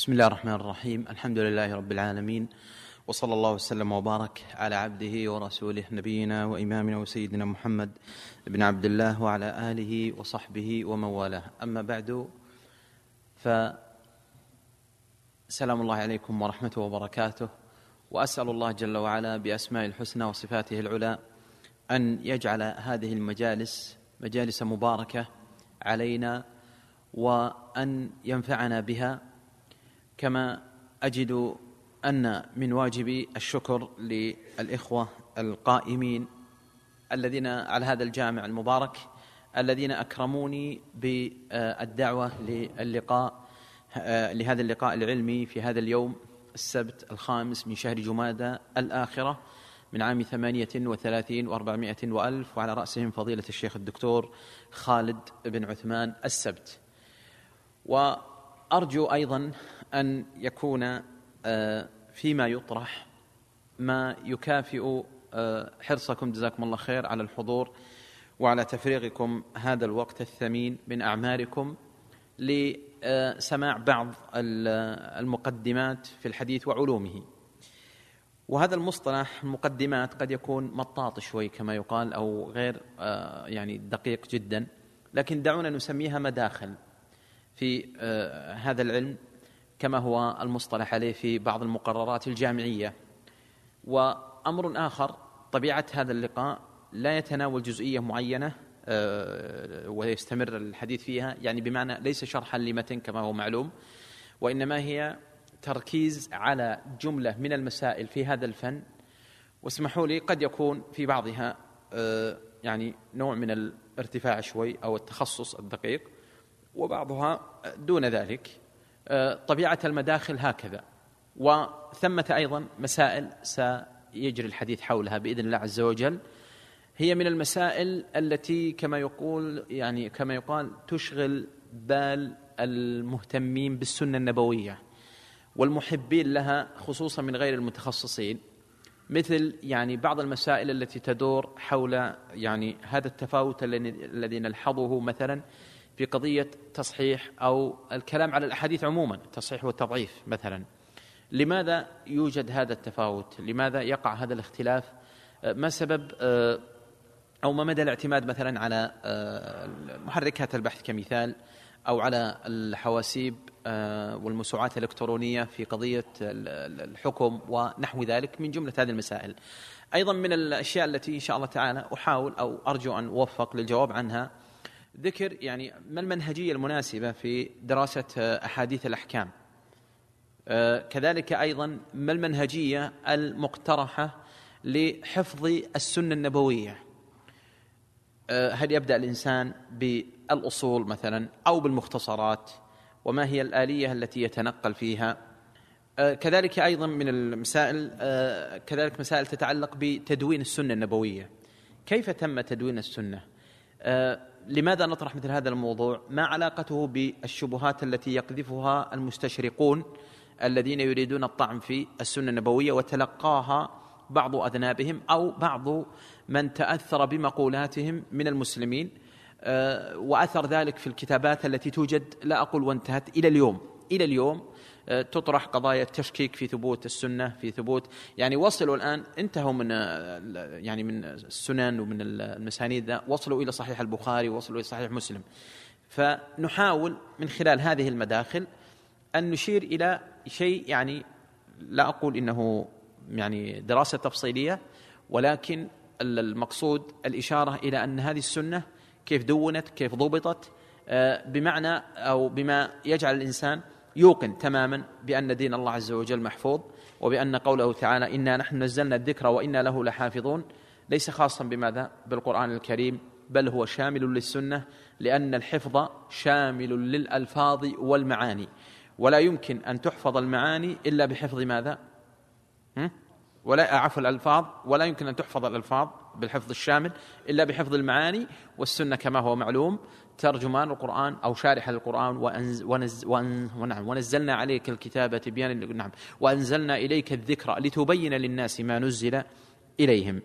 بسم الله الرحمن الرحيم. الحمد لله رب العالمين، وصلى الله وسلم وبارك على عبده ورسوله نبينا وإمامنا وسيدنا محمد بن عبد الله وعلى آله وصحبه ومن والاه. أما بعد، فسلام الله عليكم ورحمته وبركاته، وأسأل الله جل وعلا بأسماء الحسنى وصفاته العلى أن يجعل هذه المجالس مجالس مباركة علينا، وأن ينفعنا بها. كما أجد أن من واجب الشكر للإخوة القائمين الذين على هذا الجامع المبارك، الذين أكرموني بالدعوة لهذا اللقاء العلمي في هذا اليوم السبت 5 من شهر جمادى الآخرة من عام 38 و400 وألف، وعلى رأسهم فضيلة الشيخ الدكتور خالد بن عثمان السبت. وأرجو أيضا أن يكون فيما يطرح ما يكافئ حرصكم جزاكم الله خير على الحضور وعلى تفريغكم هذا الوقت الثمين من أعماركم لسماع بعض المقدمات في الحديث وعلومه. وهذا المصطلح المقدمات قد يكون مطاط شوي كما يقال، أو غير يعني دقيق جدا، لكن دعونا نسميها مداخل في هذا العلم كما هو المصطلح عليه في بعض المقررات الجامعية. وأمر آخر، طبيعة هذا اللقاء لا يتناول جزئية معينة ويستمر الحديث فيها، يعني بمعنى ليس شرحا لمتن كما هو معلوم، وإنما هي تركيز على جملة من المسائل في هذا الفن. واسمحوا لي، قد يكون في بعضها يعني نوع من الارتفاع شوي أو التخصص الدقيق، وبعضها دون ذلك. طبيعة المداخل هكذا. وثمة أيضا مسائل سيجري الحديث حولها بإذن الله عز وجل، هي من المسائل التي كما يقال تشغل بال المهتمين بالسنة النبوية والمحبين لها، خصوصا من غير المتخصصين، مثل يعني بعض المسائل التي تدور حول يعني هذا التفاوت الذي نلحظه مثلا في قضية تصحيح أو الكلام على الأحاديث عموما، التصحيح والتضعيف مثلا. لماذا يوجد هذا التفاوت؟ لماذا يقع هذا الاختلاف؟ ما سبب أو ما مدى الاعتماد مثلا على محركات البحث كمثال، أو على الحواسيب والموسوعات الإلكترونية في قضية الحكم ونحو ذلك من جملة هذه المسائل. أيضا من الأشياء التي إن شاء الله تعالى أحاول أو أرجو أن أوفق للجواب عنها ذكر يعني ما المنهجية المناسبة في دراسة أحاديث الأحكام، كذلك أيضا ما المنهجية المقترحة لحفظ السنة النبوية. هل يبدأ الإنسان بالأصول مثلا أو بالمختصرات، وما هي الآلية التي يتنقل فيها؟ كذلك أيضا من المسائل كذلك مسائل تتعلق بتدوين السنة النبوية. كيف تم تدوين السنة؟ لماذا نطرح مثل هذا الموضوع؟ ما علاقته بالشبهات التي يقذفها المستشرقون الذين يريدون الطعن في السنة النبوية وتلقاها بعض أذنابهم أو بعض من تأثر بمقولاتهم من المسلمين، وأثر ذلك في الكتابات التي توجد، لا أقول وانتهت، إلى اليوم تطرح قضايا التشكيك في ثبوت السنة، في ثبوت يعني وصلوا الآن انتهوا من يعني من السنن ومن المسانيد، وصلوا إلى صحيح البخاري ووصلوا إلى صحيح مسلم. فنحاول من خلال هذه المداخل أن نشير إلى شيء، يعني لا أقول إنه يعني دراسة تفصيلية، ولكن المقصود الإشارة إلى أن هذه السنة كيف دونت، كيف ضبطت، بمعنى أو بما يجعل الإنسان يوقن تماما بأن دين الله عز وجل محفوظ، وبأن قوله تعالى إنا نحن نزلنا الذكر وإنا له لحافظون ليس خاصا بماذا؟ بالقرآن الكريم، بل هو شامل للسنة، لأن الحفظ شامل للألفاظ والمعاني، ولا يمكن أن تحفظ المعاني إلا بحفظ ماذا؟ الألفاظ، ولا يمكن أن تحفظ الألفاظ بالحفظ الشامل إلا بحفظ المعاني. والسنة كما هو معلوم ترجمان القرآن أو شارح القرآن، ونزلنا عليك الكتاب تبيانا، وأنزلنا إليك الذكر لتبين للناس ما نزل إليهم.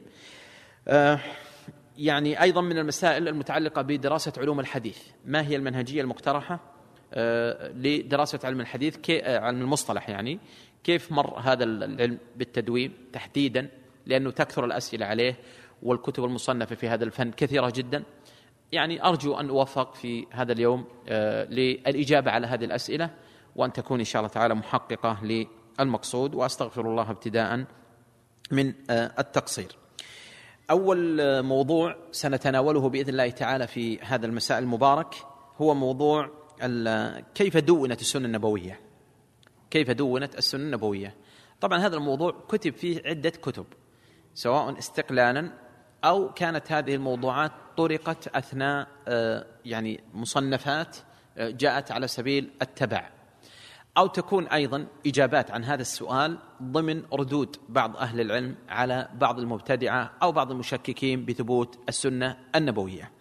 يعني أيضا من المسائل المتعلقة بدراسة علوم الحديث، ما هي المنهجية المقترحة لدراسة علم الحديث، علم المصطلح يعني، كيف مر هذا العلم بالتدوين تحديدا، لأنه تكثر الأسئلة عليه والكتب المصنفة في هذا الفن كثيرة جدا. يعني أرجو أن أوفق في هذا اليوم للإجابة على هذه الأسئلة، وأن تكون إن شاء الله تعالى محققة للمقصود، وأستغفر الله ابتداء من التقصير. أول موضوع سنتناوله بإذن الله تعالى في هذا المساء المبارك هو موضوع كيف دونت السنة النبوية. كيف دونت السنة النبوية؟ طبعا هذا الموضوع كتب فيه عدة كتب، سواء استقلالا أو كانت هذه الموضوعات طرقت أثناء يعني مصنفات جاءت على سبيل التبع، أو تكون أيضا إجابات عن هذا السؤال ضمن ردود بعض أهل العلم على بعض المبتدعة أو بعض المشككين بثبوت السنة النبوية.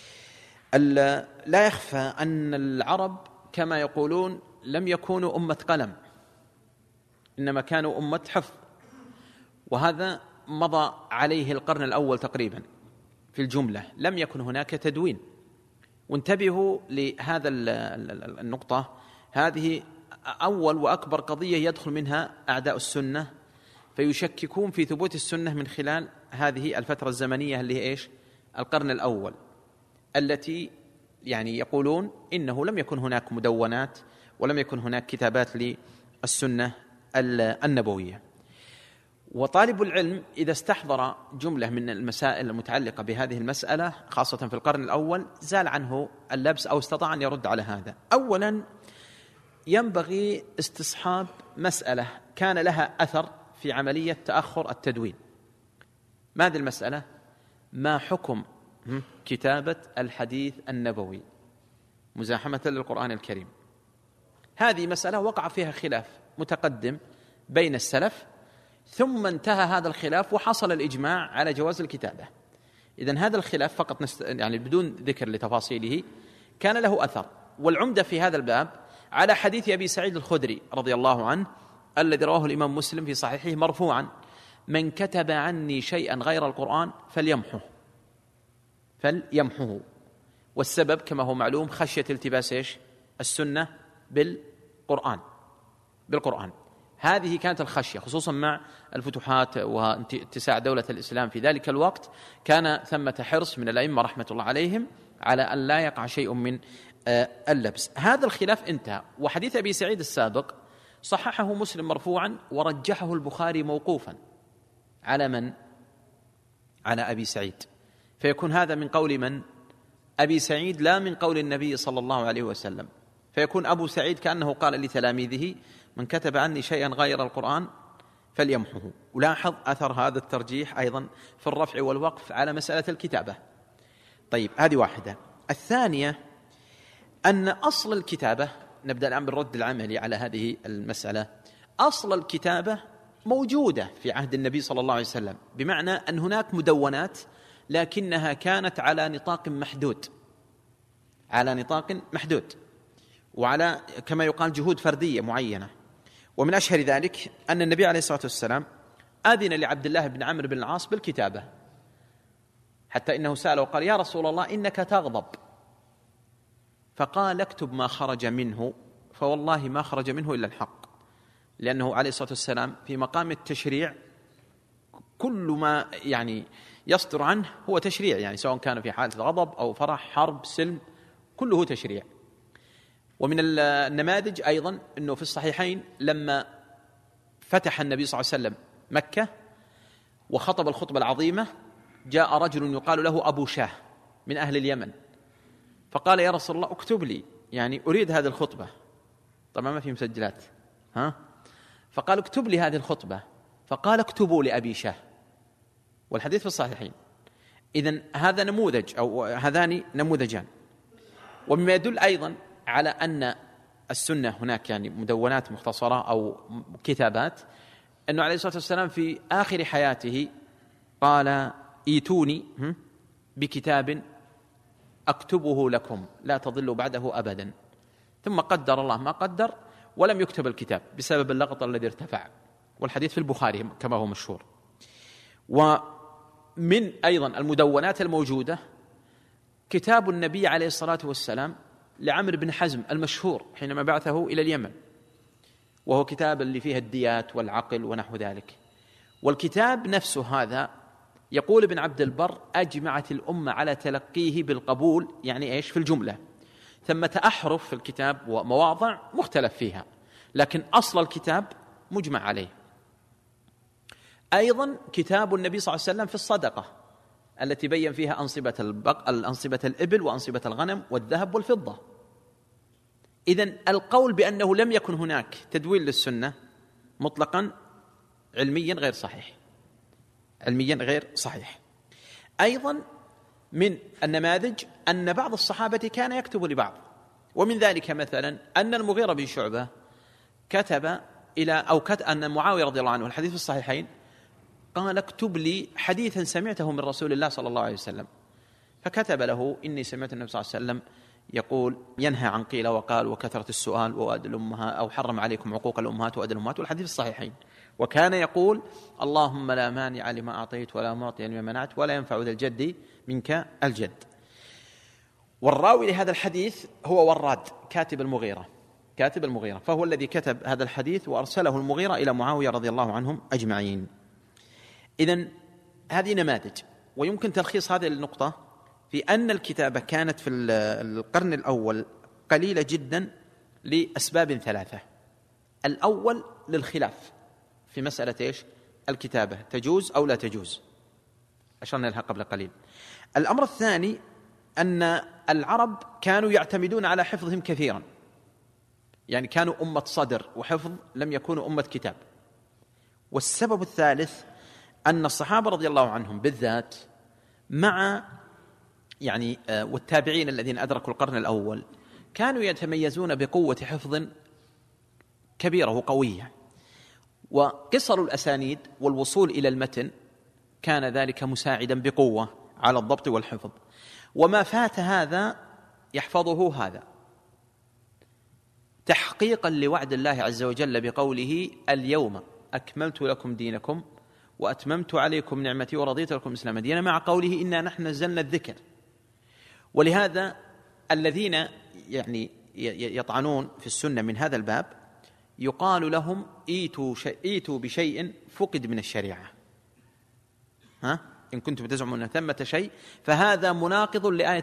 لا يخفى أن العرب كما يقولون لم يكونوا أمة قلم، إنما كانوا أمة حفظ، وهذا مضى عليه القرن الأول تقريبا في الجملة، لم يكن هناك تدوين. وانتبهوا لهذا النقطة، هذه أول وأكبر قضية يدخل منها أعداء السنة، فيشككون في ثبوت السنة من خلال هذه الفترة الزمنية اللي هي إيش؟ القرن الأول، التي يعني يقولون إنه لم يكن هناك مدونات ولم يكن هناك كتابات للسنة النبوية. وطالب العلم إذا استحضر جملة من المسائل المتعلقة بهذه المسألة خاصة في القرن الأول زال عنه اللبس، أو استطاع أن يرد على هذا. أولا ينبغي استصحاب مسألة كان لها أثر في عملية تأخر التدوين. ما هذه المسألة؟ ما حكم كتابة الحديث النبوي مزاحمة للقرآن الكريم؟ هذه مسألة وقع فيها خلاف متقدم بين السلف، ثم انتهى هذا الخلاف وحصل الإجماع على جواز الكتابة. إذن هذا الخلاف فقط يعني بدون ذكر لتفاصيله كان له أثر. والعمدة في هذا الباب على حديث أبي سعيد الخدري رضي الله عنه الذي رواه الإمام مسلم في صحيحه مرفوعا: من كتب عني شيئا غير القرآن فليمحه. والسبب كما هو معلوم خشية التباس السنة بالقرآن. هذه كانت الخشية، خصوصا مع الفتوحات واتساع دولة الإسلام في ذلك الوقت، كان ثمة حرص من الأئمة رحمة الله عليهم على أن لا يقع شيء من اللبس. هذا الخلاف انتهى. وحديث أبي سعيد السابق صححه مسلم مرفوعا ورجحه البخاري موقوفا على من؟ على أبي سعيد، فيكون هذا من قول من؟ أبي سعيد، لا من قول النبي صلى الله عليه وسلم. فيكون أبو سعيد كأنه قال لتلاميذه: من كتب عني شيئا غير القرآن فليمحه. ولاحظ أثر هذا الترجيح أيضا في الرفع والوقف على مسألة الكتابة. طيب، هذه واحدة. الثانية أن أصل الكتابة، نبدأ الآن بالرد العملي على هذه المسألة. أصل الكتابة موجودة في عهد النبي صلى الله عليه وسلم، بمعنى أن هناك مدونات لكنها كانت على نطاق محدود، وعلى كما يقال جهود فردية معينة. ومن أشهر ذلك أن النبي عليه الصلاة والسلام أذن لعبد الله بن عمرو بن العاص بالكتابة، حتى إنه سأله وقال: يا رسول الله إنك تغضب، فقال: اكتب ما خرج منه، فوالله ما خرج منه إلا الحق. لأنه عليه الصلاة والسلام في مقام التشريع كل ما يعني يصدر عنه هو تشريع، يعني سواء كان في حالة غضب أو فرح، حرب، سلم، كله تشريع. ومن النماذج أيضا أنه في الصحيحين لما فتح النبي صلى الله عليه وسلم مكة وخطب الخطبة العظيمة، جاء رجل يقال له أبو شاه من أهل اليمن، فقال: يا رسول الله اكتب لي، يعني أريد هذه الخطبة. طبعا ما في مسجلات، فقال: اكتب لي هذه الخطبة. فقال: اكتبوا لأبي شاه. والحديث في الصحيحين. إذن هذا نموذج، أو هذان نموذجان. ومما يدل أيضا على أن السنة هناك يعني مدونات مختصرة أو كتابات، أنه عليه الصلاة والسلام في آخر حياته قال: ايتوني بكتاب أكتبه لكم لا تضلوا بعده أبدا. ثم قدر الله ما قدر ولم يكتب الكتاب بسبب اللغط الذي ارتفع، والحديث في البخاري كما هو مشهور. ومن أيضا المدونات الموجودة كتاب النبي عليه الصلاة والسلام لعمرو بن حزم المشهور حينما بعثه إلى اليمن، وهو كتاب اللي فيه الديات والعقل ونحو ذلك. والكتاب نفسه هذا يقول ابن عبد البر أجمعت الأمة على تلقيه بالقبول، يعني إيش؟ في الجملة. ثمة أحرف في الكتاب ومواضع مختلف فيها، لكن أصل الكتاب مجمع عليه. أيضا كتاب النبي صلى الله عليه وسلم في الصدقة التي بين فيها أنصبة الإبل وأنصبة الغنم والذهب والفضة. إذن القول بأنه لم يكن هناك تدوين للسنة مطلقا علميا غير صحيح، علميا غير صحيح. أيضا من النماذج أن بعض الصحابة كان يكتب لبعض، ومن ذلك مثلا أن المغيرة بن شعبة كتب أن معاوية رضي الله عنه، الحديث في الصحيحين، قال اكتب لي حديثا سمعته من رسول الله صلى الله عليه وسلم، فكتب له إني سمعت النبي صلى الله عليه وسلم يقول ينهى عن قيل وقال وكثرة السؤال ووأد الأمهات، أو حرم عليكم عقوق الأمهات ووأد الأمهات، والحديث الصحيحين. وكان يقول اللهم لا مانع لما أعطيت ولا معطي لما منعت ولا ينفع ذا الجد منك الجد. والراوي لهذا الحديث هو وراد كاتب المغيرة، فهو الذي كتب هذا الحديث وأرسله المغيرة إلى معاوية رضي الله عنهم أجمعين. إذن هذه نماذج، ويمكن تلخيص هذه النقطة في أن الكتابة كانت في القرن الأول قليلة جدا لأسباب ثلاثة. الأول للخلاف في مسألة إيش؟ الكتابة تجوز أو لا تجوز، أشرنا لها قبل قليل. الأمر الثاني أن العرب كانوا يعتمدون على حفظهم كثيرا، يعني كانوا أمة صدر وحفظ، لم يكونوا أمة كتاب. والسبب الثالث أن الصحابة رضي الله عنهم بالذات مع والتابعين الذين أدركوا القرن الأول كانوا يتميزون بقوة حفظ كبيرة وقوية، وقصر الأسانيد والوصول إلى المتن كان ذلك مساعدا بقوة على الضبط والحفظ. وما فات هذا يحفظه هذا، تحقيقا لوعد الله عز وجل بقوله اليوم أكملت لكم دينكم وأتممت عليكم نعمتي ورضيت لكم الإسلام دينا، مع قوله إنا نحن نزلنا الذكر. ولهذا الذين يطعنون في السنة من هذا الباب يقال لهم ايتوا بشيء فقد من الشريعة، إن كنتم تزعمون أن ثمة شيء فهذا مناقض لآية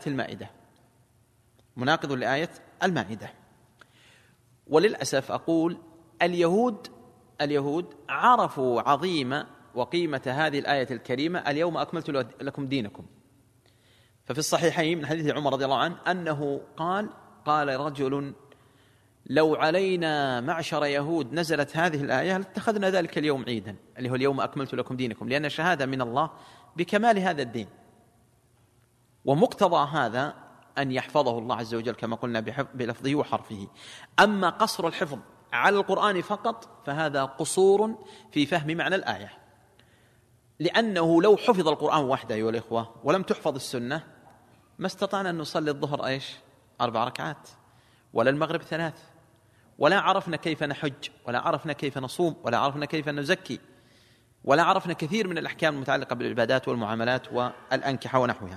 المائدة. وللأسف أقول اليهود عرفوا عظيم وقيمة هذه الآية الكريمة اليوم أكملت لكم دينكم. ففي الصحيحين من حديث عمر رضي الله عنه أنه قال رجل لو علينا معشر يهود نزلت هذه الآية لاتخذنا ذلك اليوم عيدا، اللي هو اليوم أكملت لكم دينكم، لأن شهادة من الله بكمال هذا الدين. ومقتضى هذا أن يحفظه الله عز وجل كما قلنا بلفظه وحرفه. أما قصر الحفظ على القرآن فقط فهذا قصور في فهم معنى الآية، لأنه لو حفظ القرآن وحده أيها الإخوة ولم تحفظ السنة ما استطعنا أن نصلي الظهر 4 ركعات، ولا المغرب 3، ولا عرفنا كيف نحج، ولا عرفنا كيف نصوم، ولا عرفنا كيف نزكي، ولا عرفنا كثير من الأحكام المتعلقة بالعبادات والمعاملات والأنكحة ونحوها.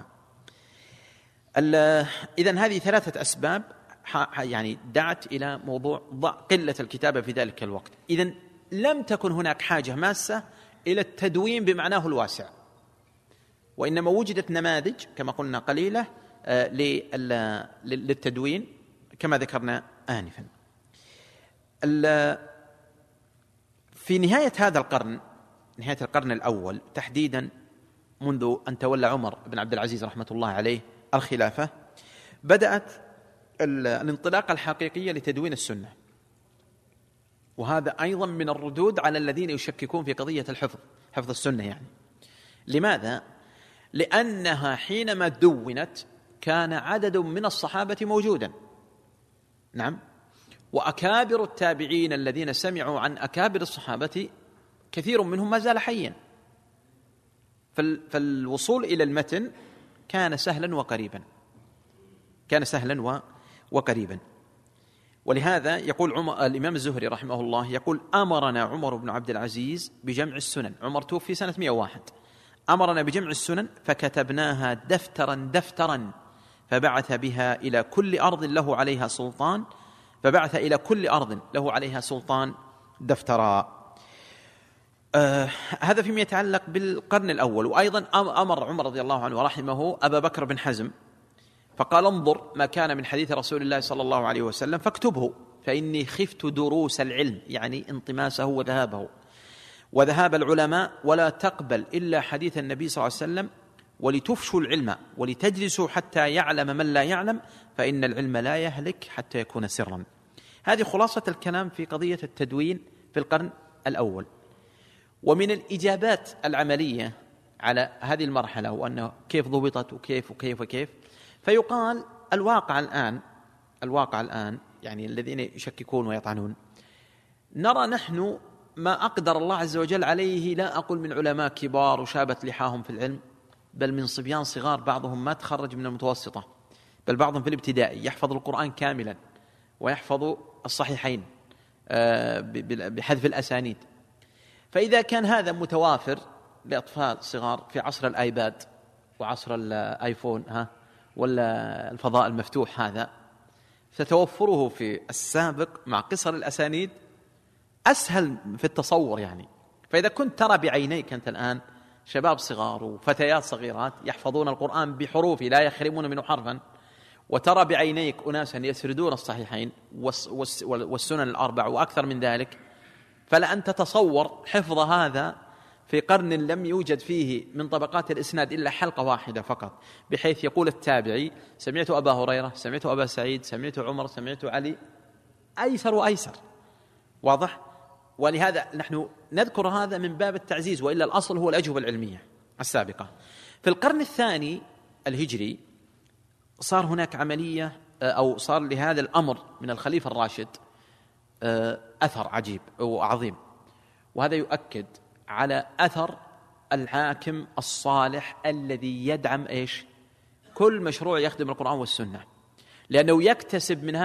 إذن هذه 3 أسباب دعت إلى موضوع قلة الكتابة في ذلك الوقت. إذن لم تكن هناك حاجة ماسة إلى التدوين بمعناه الواسع، وإنما وجدت نماذج كما قلنا قليلة للتدوين كما ذكرنا آنفا. في نهاية هذا القرن، نهاية القرن الأول تحديدا، منذ أن تولى عمر بن عبد العزيز رحمة الله عليه الخلافة، بدأت الانطلاقة الحقيقية لتدوين السنة. وهذا أيضا من الردود على الذين يشككون في قضية حفظ السنة. لماذا؟ لأنها حينما دونت كان عدد من الصحابة موجودا، نعم، وأكابر التابعين الذين سمعوا عن أكابر الصحابة كثير منهم ما زال حيا، فالوصول إلى المتن كان سهلا وقريبا. ولهذا يقول الإمام الزهري رحمه الله يقول أمرنا عمر بن عبد العزيز بجمع السنن. عمر توفي سنة 101، أمرنا بجمع السنن فكتبناها دفترا فبعث بها إلى كل أرض له عليها سلطان فبعث إلى كل أرض له عليها سلطان دفترا. هذا فيما يتعلق بالقرن الأول. وأيضا أمر عمر رضي الله عنه ورحمه أبا بكر بن حزم فقال: انظر ما كان من حديث رسول الله صلى الله عليه وسلم فاكتبه، فإني خفت دروس العلم، يعني انطماسه وذهابه وذهاب العلماء، ولا تقبل إلا حديث النبي صلى الله عليه وسلم، ولتفشوا العلم ولتجلسوا حتى يعلم من لا يعلم، فإن العلم لا يهلك حتى يكون سرا. هذه خلاصة الكلام في قضية التدوين في القرن الأول. ومن الإجابات العملية على هذه المرحلة وأنه كيف ضبطت وكيف وكيف وكيف، فيقال الواقع الآن يعني الذين يشككون ويطعنون، نرى نحن ما أقدر الله عز وجل عليه، لا أقول من علماء كبار وشابت لحاهم في العلم، بل من صبيان صغار بعضهم ما تخرج من المتوسطة، بل بعضهم في الابتدائي يحفظ القرآن كاملا ويحفظ الصحيحين بحذف الأسانيد. فإذا كان هذا متوافر لأطفال صغار في عصر الآيباد وعصر الآيفون ولا الفضاء المفتوح هذا، فتوفره في السابق مع قصر الأسانيد أسهل في التصور يعني. فإذا كنت ترى بعينيك أنت الآن شباب صغار وفتيات صغيرات يحفظون القرآن بحروفه لا يخرمون منه حرفا، وترى بعينيك أناسا يسردون الصحيحين والسنن الأربع وأكثر من ذلك، فلا أن تتصور حفظ هذا في قرن لم يوجد فيه من طبقات الإسناد إلا حلقة واحدة فقط، بحيث يقول التابعي: سمعت أبا هريرة، سمعت أبا سعيد، سمعت عمر، سمعت علي، أيسر وأيسر. واضح؟ ولهذا نحن نذكر هذا من باب التعزيز، وإلا الأصل هو الأجوبة العلمية السابقة. في القرن الثاني الهجري صار هناك عملية، أو صار لهذا الأمر من الخليفة الراشد أثر عجيب وعظيم، وهذا يؤكد على أثر الحاكم الصالح الذي يدعم كل مشروع يخدم القرآن والسنة، لأنه يكتسب من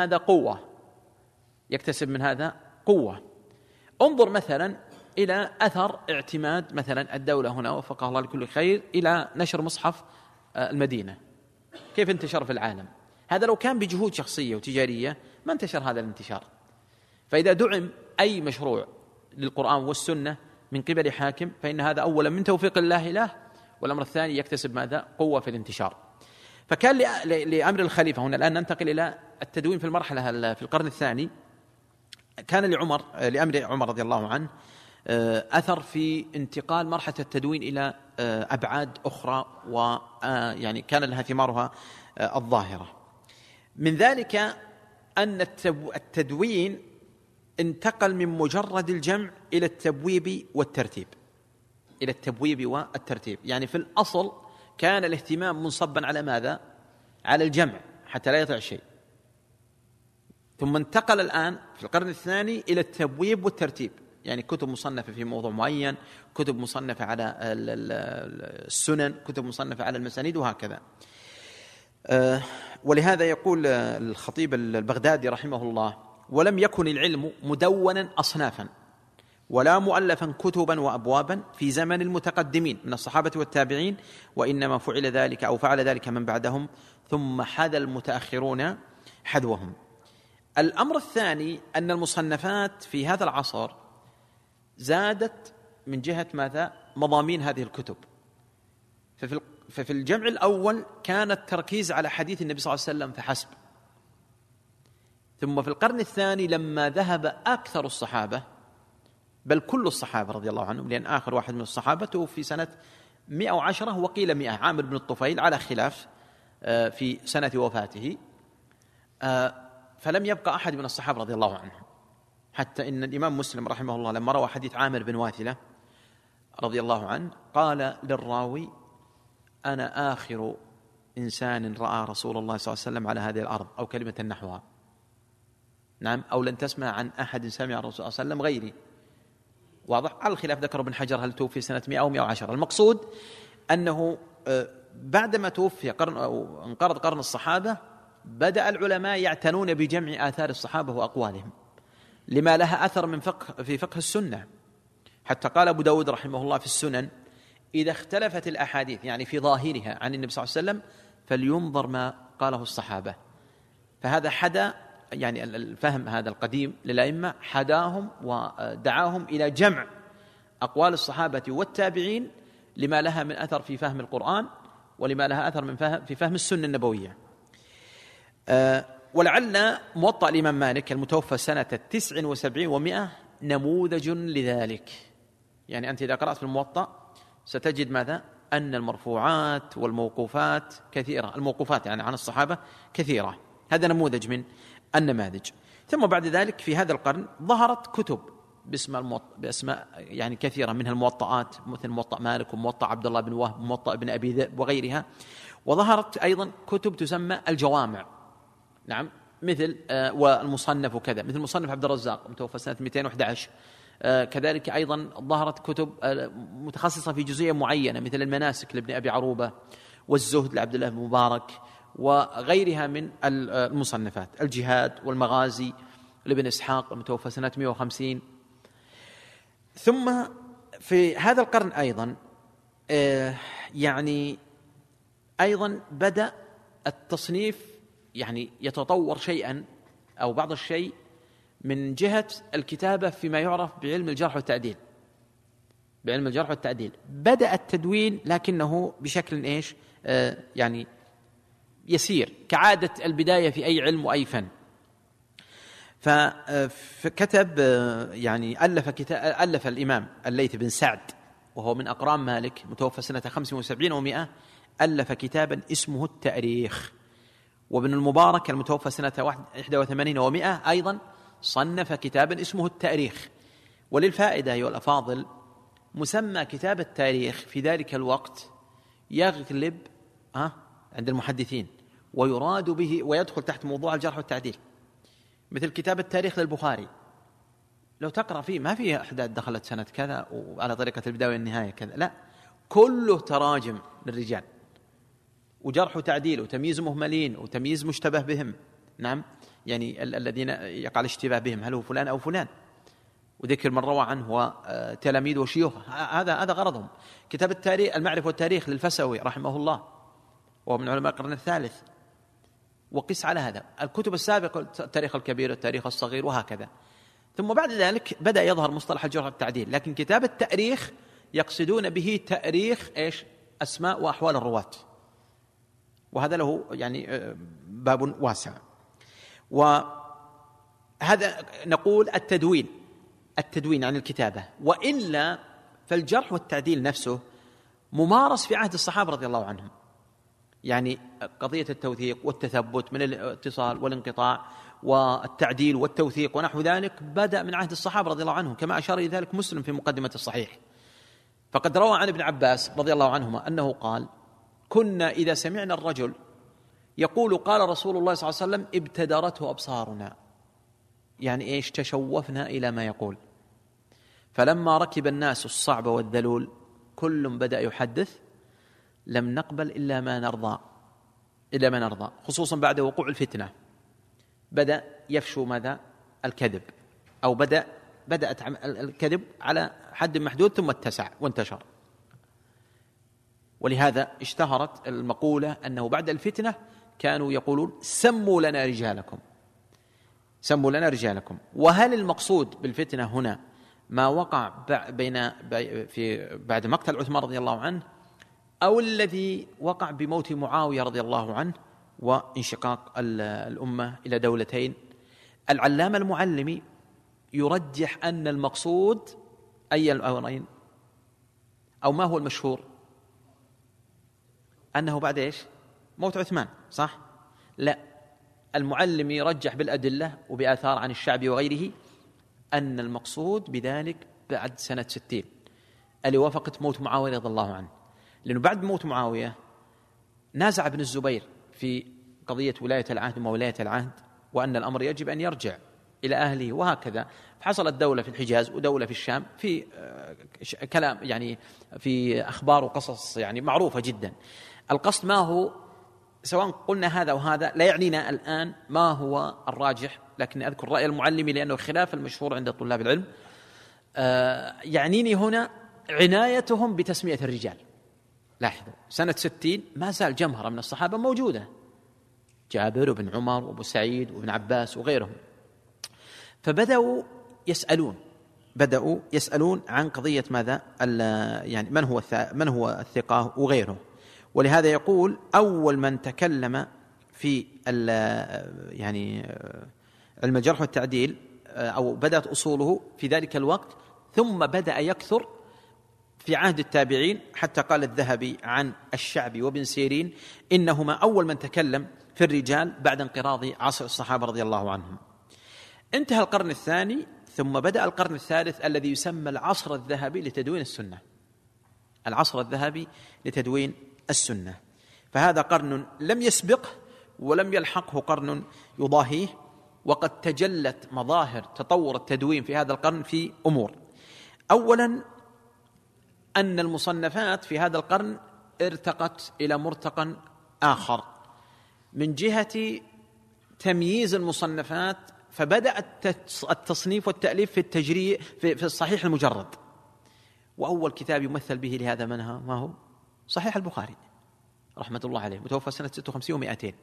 هذا قوة. انظر مثلا إلى أثر اعتماد مثلا الدولة هنا وفقها الله لكل خير إلى نشر مصحف المدينة، كيف انتشر في العالم. هذا لو كان بجهود شخصية وتجارية ما انتشر هذا الانتشار. فإذا دعم أي مشروع للقرآن والسنة من قبل حاكم، فإن هذا أولا من توفيق الله له، والأمر الثاني يكتسب ماذا؟ قوة في الانتشار. فكان لأمر الخليفة هنا. الآن ننتقل إلى التدوين في المرحلة في القرن الثاني. كان لأمر عمر رضي الله عنه أثر في انتقال مرحلة التدوين إلى أبعاد أخرى، ويعني كان لها ثمارها الظاهرة. من ذلك أن التدوين انتقل من مجرد الجمع إلى التبويب والترتيب. يعني في الأصل كان الاهتمام منصبا على ماذا؟ على الجمع حتى لا يضيع شيء، ثم انتقل الآن في القرن الثاني إلى التبويب والترتيب، يعني كتب مصنفة في موضوع معين، كتب مصنفة على السنن، كتب مصنفة على المسانيد، وهكذا. ولهذا يقول الخطيب البغدادي رحمه الله: ولم يكن العلم مدونا أصنافا ولا مؤلفا كتبا وأبوابا في زمن المتقدمين من الصحابة والتابعين، وإنما فعل ذلك من بعدهم، ثم حذى المتأخرون حذوهم. الأمر الثاني أن المصنفات في هذا العصر زادت من جهة ماذا؟ مضامين هذه الكتب. ففي الجمع الأول كان التركيز على حديث النبي صلى الله عليه وسلم فحسب، ثم في القرن الثاني لما ذهب أكثر الصحابة، بل كل الصحابة رضي الله عنهم، لأن آخر واحد من الصحابة توفي سنة 110 وقيل 100، عامر بن الطفيل، على خلاف في سنة وفاته، فلم يبقى أحد من الصحابة رضي الله عنهم. حتى إن الإمام مسلم رحمه الله لما روى حديث عامر بن واثلة رضي الله عنه قال للراوي: أنا آخر إنسان رأى رسول الله صلى الله عليه وسلم على هذه الأرض، أو كلمة نحوها. نعم، أو لن تسمع عن أحد سمع الرسول صلى الله عليه وسلم غيري. واضح؟ على الخلاف ذكر ابن حجر هل توفي سنة 100 أو 110. المقصود أنه بعدما توفي قرن أو انقرض قرن الصحابة، بدأ العلماء يعتنون بجمع آثار الصحابة وأقوالهم لما لها أثر في فقه السنة. حتى قال أبو داود رحمه الله في السنن: إذا اختلفت الأحاديث يعني في ظاهرها عن النبي صلى الله عليه وسلم فلينظر ما قاله الصحابة. فهذا حدا يعني الفهم هذا القديم للأئمة حداهم ودعاهم إلى جمع أقوال الصحابة والتابعين لما لها من أثر في فهم القرآن ولما لها أثر في فهم السنة النبوية. ولعل موطأ الإمام مالك المتوفى سنة 79 و100 نموذج لذلك. يعني أنت إذا قرأت في الموطأ ستجد ماذا؟ أن المرفوعات والموقوفات كثيرة، الموقوفات يعني عن الصحابة كثيرة. هذا نموذج من النماذج. ثم بعد ذلك في هذا القرن ظهرت كتب بأسماء يعني كثيرة، منها الموطئات مثل موطأ مالك وموطأ عبد الله بن وهب وموطأ ابن أبي ذئب وغيرها. وظهرت أيضا كتب تسمى الجوامع، نعم، مثل والمصنف وكذا، مثل مصنف عبد الرزاق متوفى سنة 211. كذلك أيضا ظهرت كتب متخصصة في جزئية معينة مثل المناسك لابن أبي عروبة والزهد لعبد الله بن مبارك وغيرها من المصنفات، الجهاد والمغازي لابن إسحاق المتوفى سنة 150. ثم في هذا القرن أيضا يعني أيضا بدأ التصنيف يعني يتطور شيئا أو بعض الشيء من جهة الكتابة فيما يعرف بعلم الجرح والتعديل. بعلم الجرح والتعديل بدأ التدوين لكنه بشكل يعني يسير كعادة البداية في أي علم وأي فن. فكتب يعني ألف الإمام الليث بن سعد وهو من أقران مالك متوفى سنة 75 و100 ألف كتابا اسمه التاريخ. وابن المبارك المتوفى سنة 81 و100 أيضا صنف كتابا اسمه التاريخ. وللفائدة أيها الأفاضل، مسمى كتاب التاريخ في ذلك الوقت يغلب عند المحدثين ويراد به ويدخل تحت موضوع الجرح والتعديل، مثل كتاب التاريخ للبخاري لو تقرأ فيه ما فيه أحداث دخلت سنة كذا وعلى طريقة البداية والنهاية كذا، لا، كله تراجم للرجال وجرح وتعديل وتمييز مهملين وتمييز مشتبه بهم، نعم، يعني الذين يقع الاشتباه بهم هل هو فلان أو فلان، وذكر من روى عنه وتلاميذ وشيوخ، هذا غرضهم. كتاب التاريخ المعرفة والتاريخ للفسوي رحمه الله وهو من علماء القرن الثالث. وقس على هذا الكتب السابقة التاريخ الكبير التاريخ الصغير وهكذا. ثم بعد ذلك بدأ يظهر مصطلح الجرح والتعديل، لكن كتاب التاريخ يقصدون به تاريخ أسماء وأحوال الرواة، وهذا له يعني باب واسع. وهذا نقول التدوين عن الكتابة، وإلا فالجرح والتعديل نفسه ممارس في عهد الصحابة رضي الله عنهم. يعني قضية التوثيق والتثبت من الاتصال والانقطاع والتعديل والتوثيق ونحو ذلك بدأ من عهد الصحابة رضي الله عنهم، كما أشار إلى ذلك مسلم في مقدمة الصحيح. فقد روى عن ابن عباس رضي الله عنهما أنه قال: كنا إذا سمعنا الرجل يقول قال رسول الله صلى الله عليه وسلم ابتدرته أبصارنا، يعني تشوفنا إلى ما يقول. فلما ركب الناس الصعب والذلول كل بدأ يحدث لم نقبل إلا ما نرضى، خصوصا بعد وقوع الفتنة بدأ يفشو ماذا؟ الكذب، أو بدأت الكذب على حد محدود ثم اتسع وانتشر. ولهذا اشتهرت المقولة أنه بعد الفتنة كانوا يقولون سموا لنا رجالكم. وهل المقصود بالفتنة هنا ما وقع بعد مقتل عثمان رضي الله عنه، أو الذي وقع بموت معاوية رضي الله عنه وانشقاق الأمة إلى دولتين؟ العلامة المعلمي يرجح أن المقصود أي الأمرين، أو ما هو المشهور أنه بعد موت عثمان، صح؟ لا، المعلم يرجح بالأدلة وبآثار عن الشعب وغيره أن المقصود بذلك بعد سنة 60 اللي وافقت موت معاوية رضي الله عنه، لأنه بعد موت معاوية نازع ابن الزبير في قضية ولاية العهد وما ولاية العهد، وأن الأمر يجب أن يرجع إلى أهله وهكذا. فحصلت دولة في الحجاز ودولة في الشام، في كلام يعني في أخبار وقصص يعني معروفة جدا. القصد ما هو، سواء قلنا هذا وهذا لا يعنينا الآن ما هو الراجح، لكن أذكر رأي المعلمي لأنه خلاف المشهور عند طلاب العلم. يعنيني هنا عنايتهم بتسمية الرجال. لاحظوا سنة 60 ما زال جمهرة من الصحابة موجودة، جابر وابن عمر وابو سعيد وابن عباس وغيرهم. فبدأوا يسألون عن قضية ماذا؟ يعني من هو الثقة وغيره. ولهذا يقول أول من تكلم في يعني علم الجرح والتعديل أو بدأت أصوله في ذلك الوقت، ثم بدأ يكثر في عهد التابعين، حتى قال الذهبي عن الشعبي وابن سيرين إنهما أول من تكلم في الرجال بعد انقراض عصر الصحابة رضي الله عنهم. انتهى القرن الثاني، ثم بدأ القرن الثالث الذي يسمى العصر الذهبي لتدوين السنة. العصر الذهبي لتدوين السنة. فهذا قرن لم يسبقه ولم يلحقه قرن يضاهيه، وقد تجلت مظاهر تطور التدوين في هذا القرن في أمور. أولا أن المصنفات في هذا القرن ارتقت إلى مرتقى آخر من جهة تمييز المصنفات، فبدأ التصنيف والتأليف في التجريء في الصحيح المجرد. وأول كتاب يمثل به لهذا ما هو؟ صحيح البخاري رحمة الله عليه، متوفى سنة 56 و200.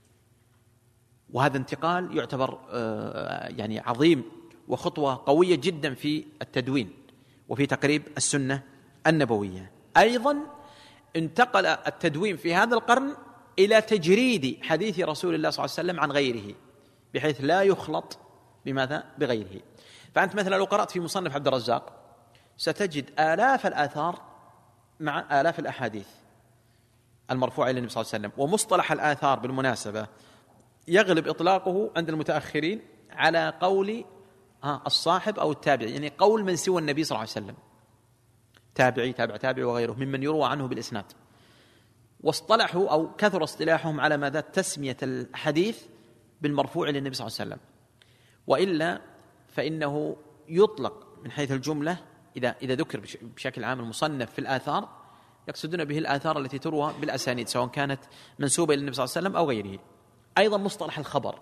وهذا انتقال يعتبر يعني عظيم وخطوة قوية جدا في التدوين وفي تقريب السنة النبوية. أيضا انتقل التدوين في هذا القرن إلى تجريد حديث رسول الله صلى الله عليه وسلم عن غيره، بحيث لا يخلط بماذا؟ بغيره. فأنت مثلا لو قرأت في مصنف عبد الرزاق ستجد آلاف الآثار مع آلاف الأحاديث المرفوعة إلى النبي صلى الله عليه وسلم. ومصطلح الآثار بالمناسبة يغلب إطلاقه عند المتأخرين على قول الصاحب أو التابع، يعني قول من سوى النبي صلى الله عليه وسلم، تابعي تابع تابع وغيره ممن يروى عنه بالإسناد. واصطلحوا أو كثر اصطلاحهم على ماذا؟ تسمية الحديث بالمرفوع إلى النبي صلى الله عليه وسلم. وإلا فإنه يطلق من حيث الجملة إذا ذكر بشكل عام المصنف في الآثار، يقصدون به الآثار التي تروى بالأسانيد سواء كانت منسوبة إلى النبي صلى الله عليه وسلم أو غيره. أيضا مصطلح الخبر،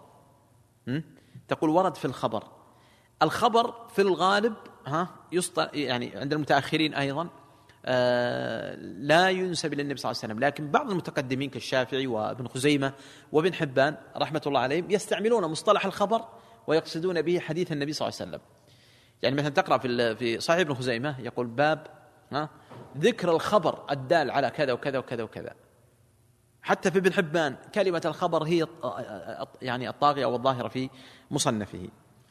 تقول ورد في الخبر في الغالب يعني عند المتأخرين أيضا لا ينسب إلى النبي صلى الله عليه وسلم، لكن بعض المتقدمين كالشافعي وابن خزيمة وابن حبان رحمة الله عليهم يستعملون مصطلح الخبر ويقصدون به حديث النبي صلى الله عليه وسلم. يعني مثلا تقرأ في صحيح ابن خزيمة يقول باب ذكر الخبر الدال على كذا وكذا وكذا وكذا. حتى في ابن حبان كلمة الخبر هي يعني الطاغية والظاهرة في مصنفه.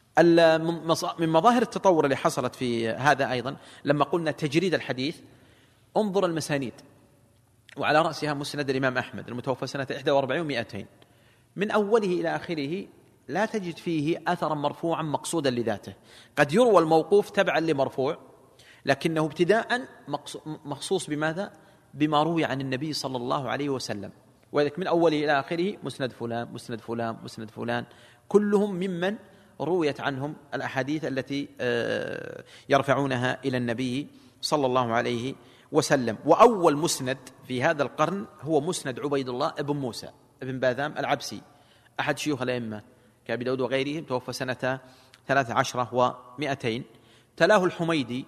من مظاهر التطور اللي حصلت في هذا أيضا لما قلنا تجريد الحديث، انظر المسانيد، وعلى رأسها مسند الإمام أحمد المتوفى سنة 41 و200، من أوله إلى آخره لا تجد فيه أثرا مرفوعا مقصودا لذاته. قد يروى الموقوف تبعا لمرفوع، لكنه ابتداء مخصوص بماذا؟ بما روي عن النبي صلى الله عليه وسلم. وذلك من أوله إلى آخره مسند فلان مسند فلان مسند فلان، كلهم ممن رويت عنهم الأحاديث التي يرفعونها إلى النبي صلى الله عليه وسلم. وأول مسند في هذا القرن هو مسند عبيد الله ابن موسى ابن باذام العبسي، أحد شيوخ الأئمة كأبي داود وغيرهم، توفى سنة 13 و200. تلاه الحميدي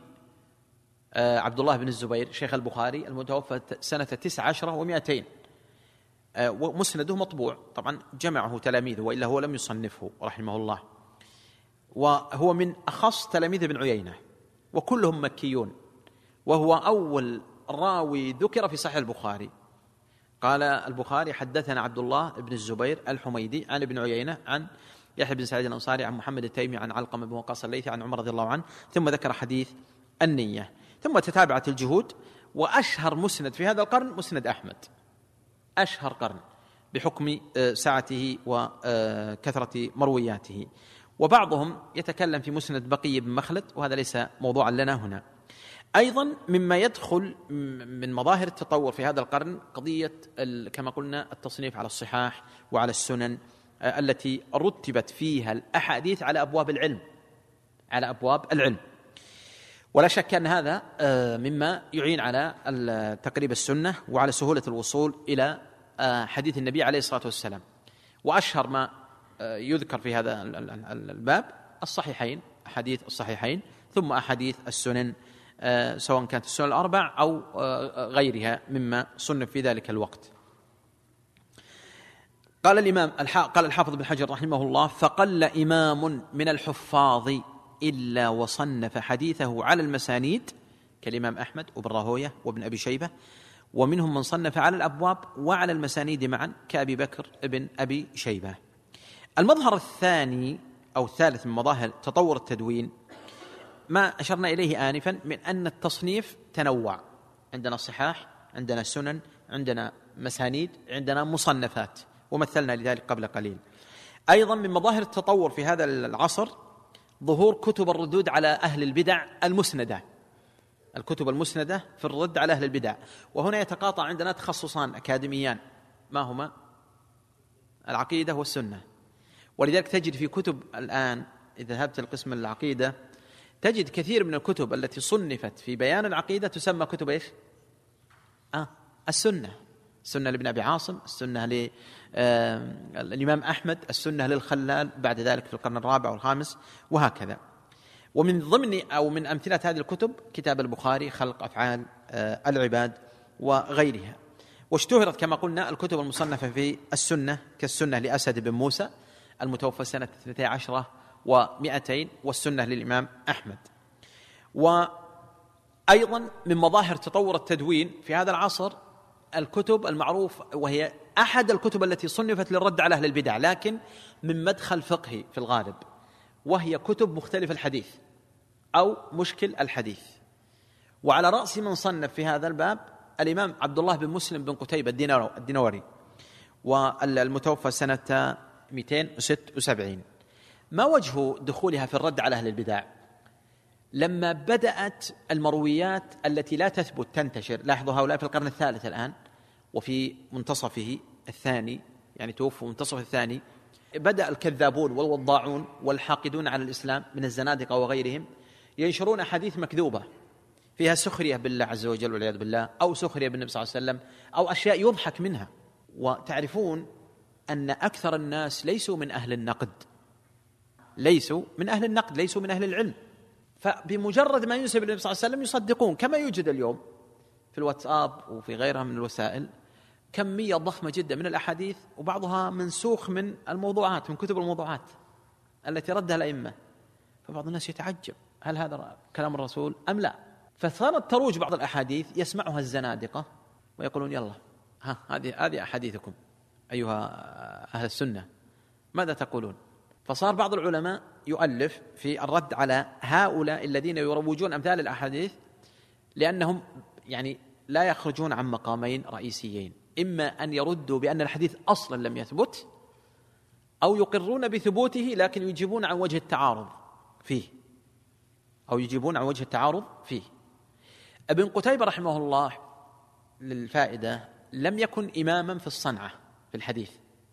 عبد الله بن الزبير شيخ البخاري المتوفى سنة 19 و200، ومسنده مطبوع طبعا، جمعه تلاميذه وإلا هو لم يصنفه رحمه الله. وهو من أخص تلاميذ ابن عيينة وكلهم مكيون، وهو أول راوي ذكر في صحيح البخاري. قال البخاري حدثنا عبد الله بن الزبير الحميدي عن ابن عيينة عن يحيى بن سعيد الأنصاري عن محمد التيمي عن علقمة بن وقاص الليثي عن عمر رضي الله عنه، ثم ذكر حديث النية، ثم تتابعت الجهود. وأشهر مسند في هذا القرن مسند أحمد، أشهر قرن بحكم سعته وكثرة مروياته. وبعضهم يتكلم في مسند بقي بن مخلد، وهذا ليس موضوعا لنا هنا. أيضا مما يدخل من مظاهر التطور في هذا القرن قضية كما قلنا التصنيف على الصحاح وعلى السنن التي رتبت فيها الأحاديث على أبواب العلم. ولا شك أن هذا مما يعين على تقريب السنة وعلى سهولة الوصول إلى حديث النبي عليه الصلاة والسلام. وأشهر ما يذكر في هذا الباب الصحيحين، أحاديث الصحيحين، ثم أحاديث السنن سواء كانت السنن الأربع أو غيرها مما صنف في ذلك الوقت. قال الحافظ بن حجر رحمه الله: فقل إمام من الحفاظ إلا وصنف حديثه على المسانيد كالإمام أحمد وابن راهوية وابن أبي شيبة، ومنهم من صنف على الأبواب وعلى المسانيد معا كأبي بكر ابن أبي شيبة. المظهر الثاني أو الثالث من مظاهر تطور التدوين ما أشرنا إليه آنفا من أن التصنيف تنوع، عندنا صحاح، عندنا سنن، عندنا مسانيد، عندنا مصنفات، ومثلنا لذلك قبل قليل. أيضا من مظاهر التطور في هذا العصر ظهور كتب الردود على أهل البدع المسندة، الكتب المسندة في الرد على أهل البدع. وهنا يتقاطع عندنا تخصصان أكاديميان، ما هما؟ العقيدة والسنة. ولذلك تجد في كتب الآن إذا ذهبت القسم العقيدة تجد كثير من الكتب التي صنفت في بيان العقيدة تسمى كتب إيش؟ السنة لابن أبي عاصم، السنة للإمام أحمد، السنة للخلال بعد ذلك في القرن الرابع والخامس، وهكذا. ومن ضمن أو من أمثلة هذه الكتب كتاب البخاري خلق أفعال العباد وغيرها. واشتهرت كما قلنا الكتب المصنفة في السنة كالسنة لأسد بن موسى المتوفى سنة 12 و200، والسنة للإمام أحمد. وأيضا من مظاهر تطور التدوين في هذا العصر الكتب المعروف، وهي أحد الكتب التي صنفت للرد على أهل البدع لكن من مدخل فقهي في الغالب، وهي كتب مختلف الحديث أو مشكل الحديث. وعلى رأس من صنف في هذا الباب الإمام عبد الله بن مسلم بن قتيبة الدينوري، والمتوفى سنة 276. ما وجه دخولها في الرد على أهل البدع؟ لما بدأت المرويات التي لا تثبت تنتشر، لاحظوا هؤلاء في القرن الثالث الآن وفي منتصفه الثاني، يعني توفوا منتصف الثاني، بدأ الكذابون والوضاعون والحاقدون على الإسلام من الزنادقة وغيرهم ينشرون أحاديث مكذوبة فيها سخرية بالله عز وجل والعياذ بالله، أو سخرية بالنبي صلى الله عليه وسلم، أو أشياء يضحك منها. وتعرفون أن أكثر الناس ليسوا من أهل النقد، ليسوا من أهل العلم، فبمجرد ما ينسب النبي صلى الله عليه وسلم يصدقون. كما يوجد اليوم في الواتساب وفي غيرها من الوسائل كمية ضخمة جدا من الأحاديث، وبعضها منسوخ من الموضوعات، من كتب الموضوعات التي ردها الأئمة، فبعض الناس يتعجب هل هذا كلام الرسول أم لا؟ فصارت تروج بعض الأحاديث يسمعها الزنادقة ويقولون يلا هذه أحاديثكم أيها أهل السنة، ماذا تقولون؟ فصار بعض العلماء يؤلف في الرد على هؤلاء الذين يروجون أمثال الأحاديث، لأنهم يعني لا يخرجون عن مقامين رئيسيين: إما أن يردوا بأن الحديث أصلا لم يثبت، أو يقرون بثبوته لكن يجيبون عن وجه التعارض فيه، ابن قتيبة رحمه الله للفائدة لم يكن إماما في الصنعة في الحديث،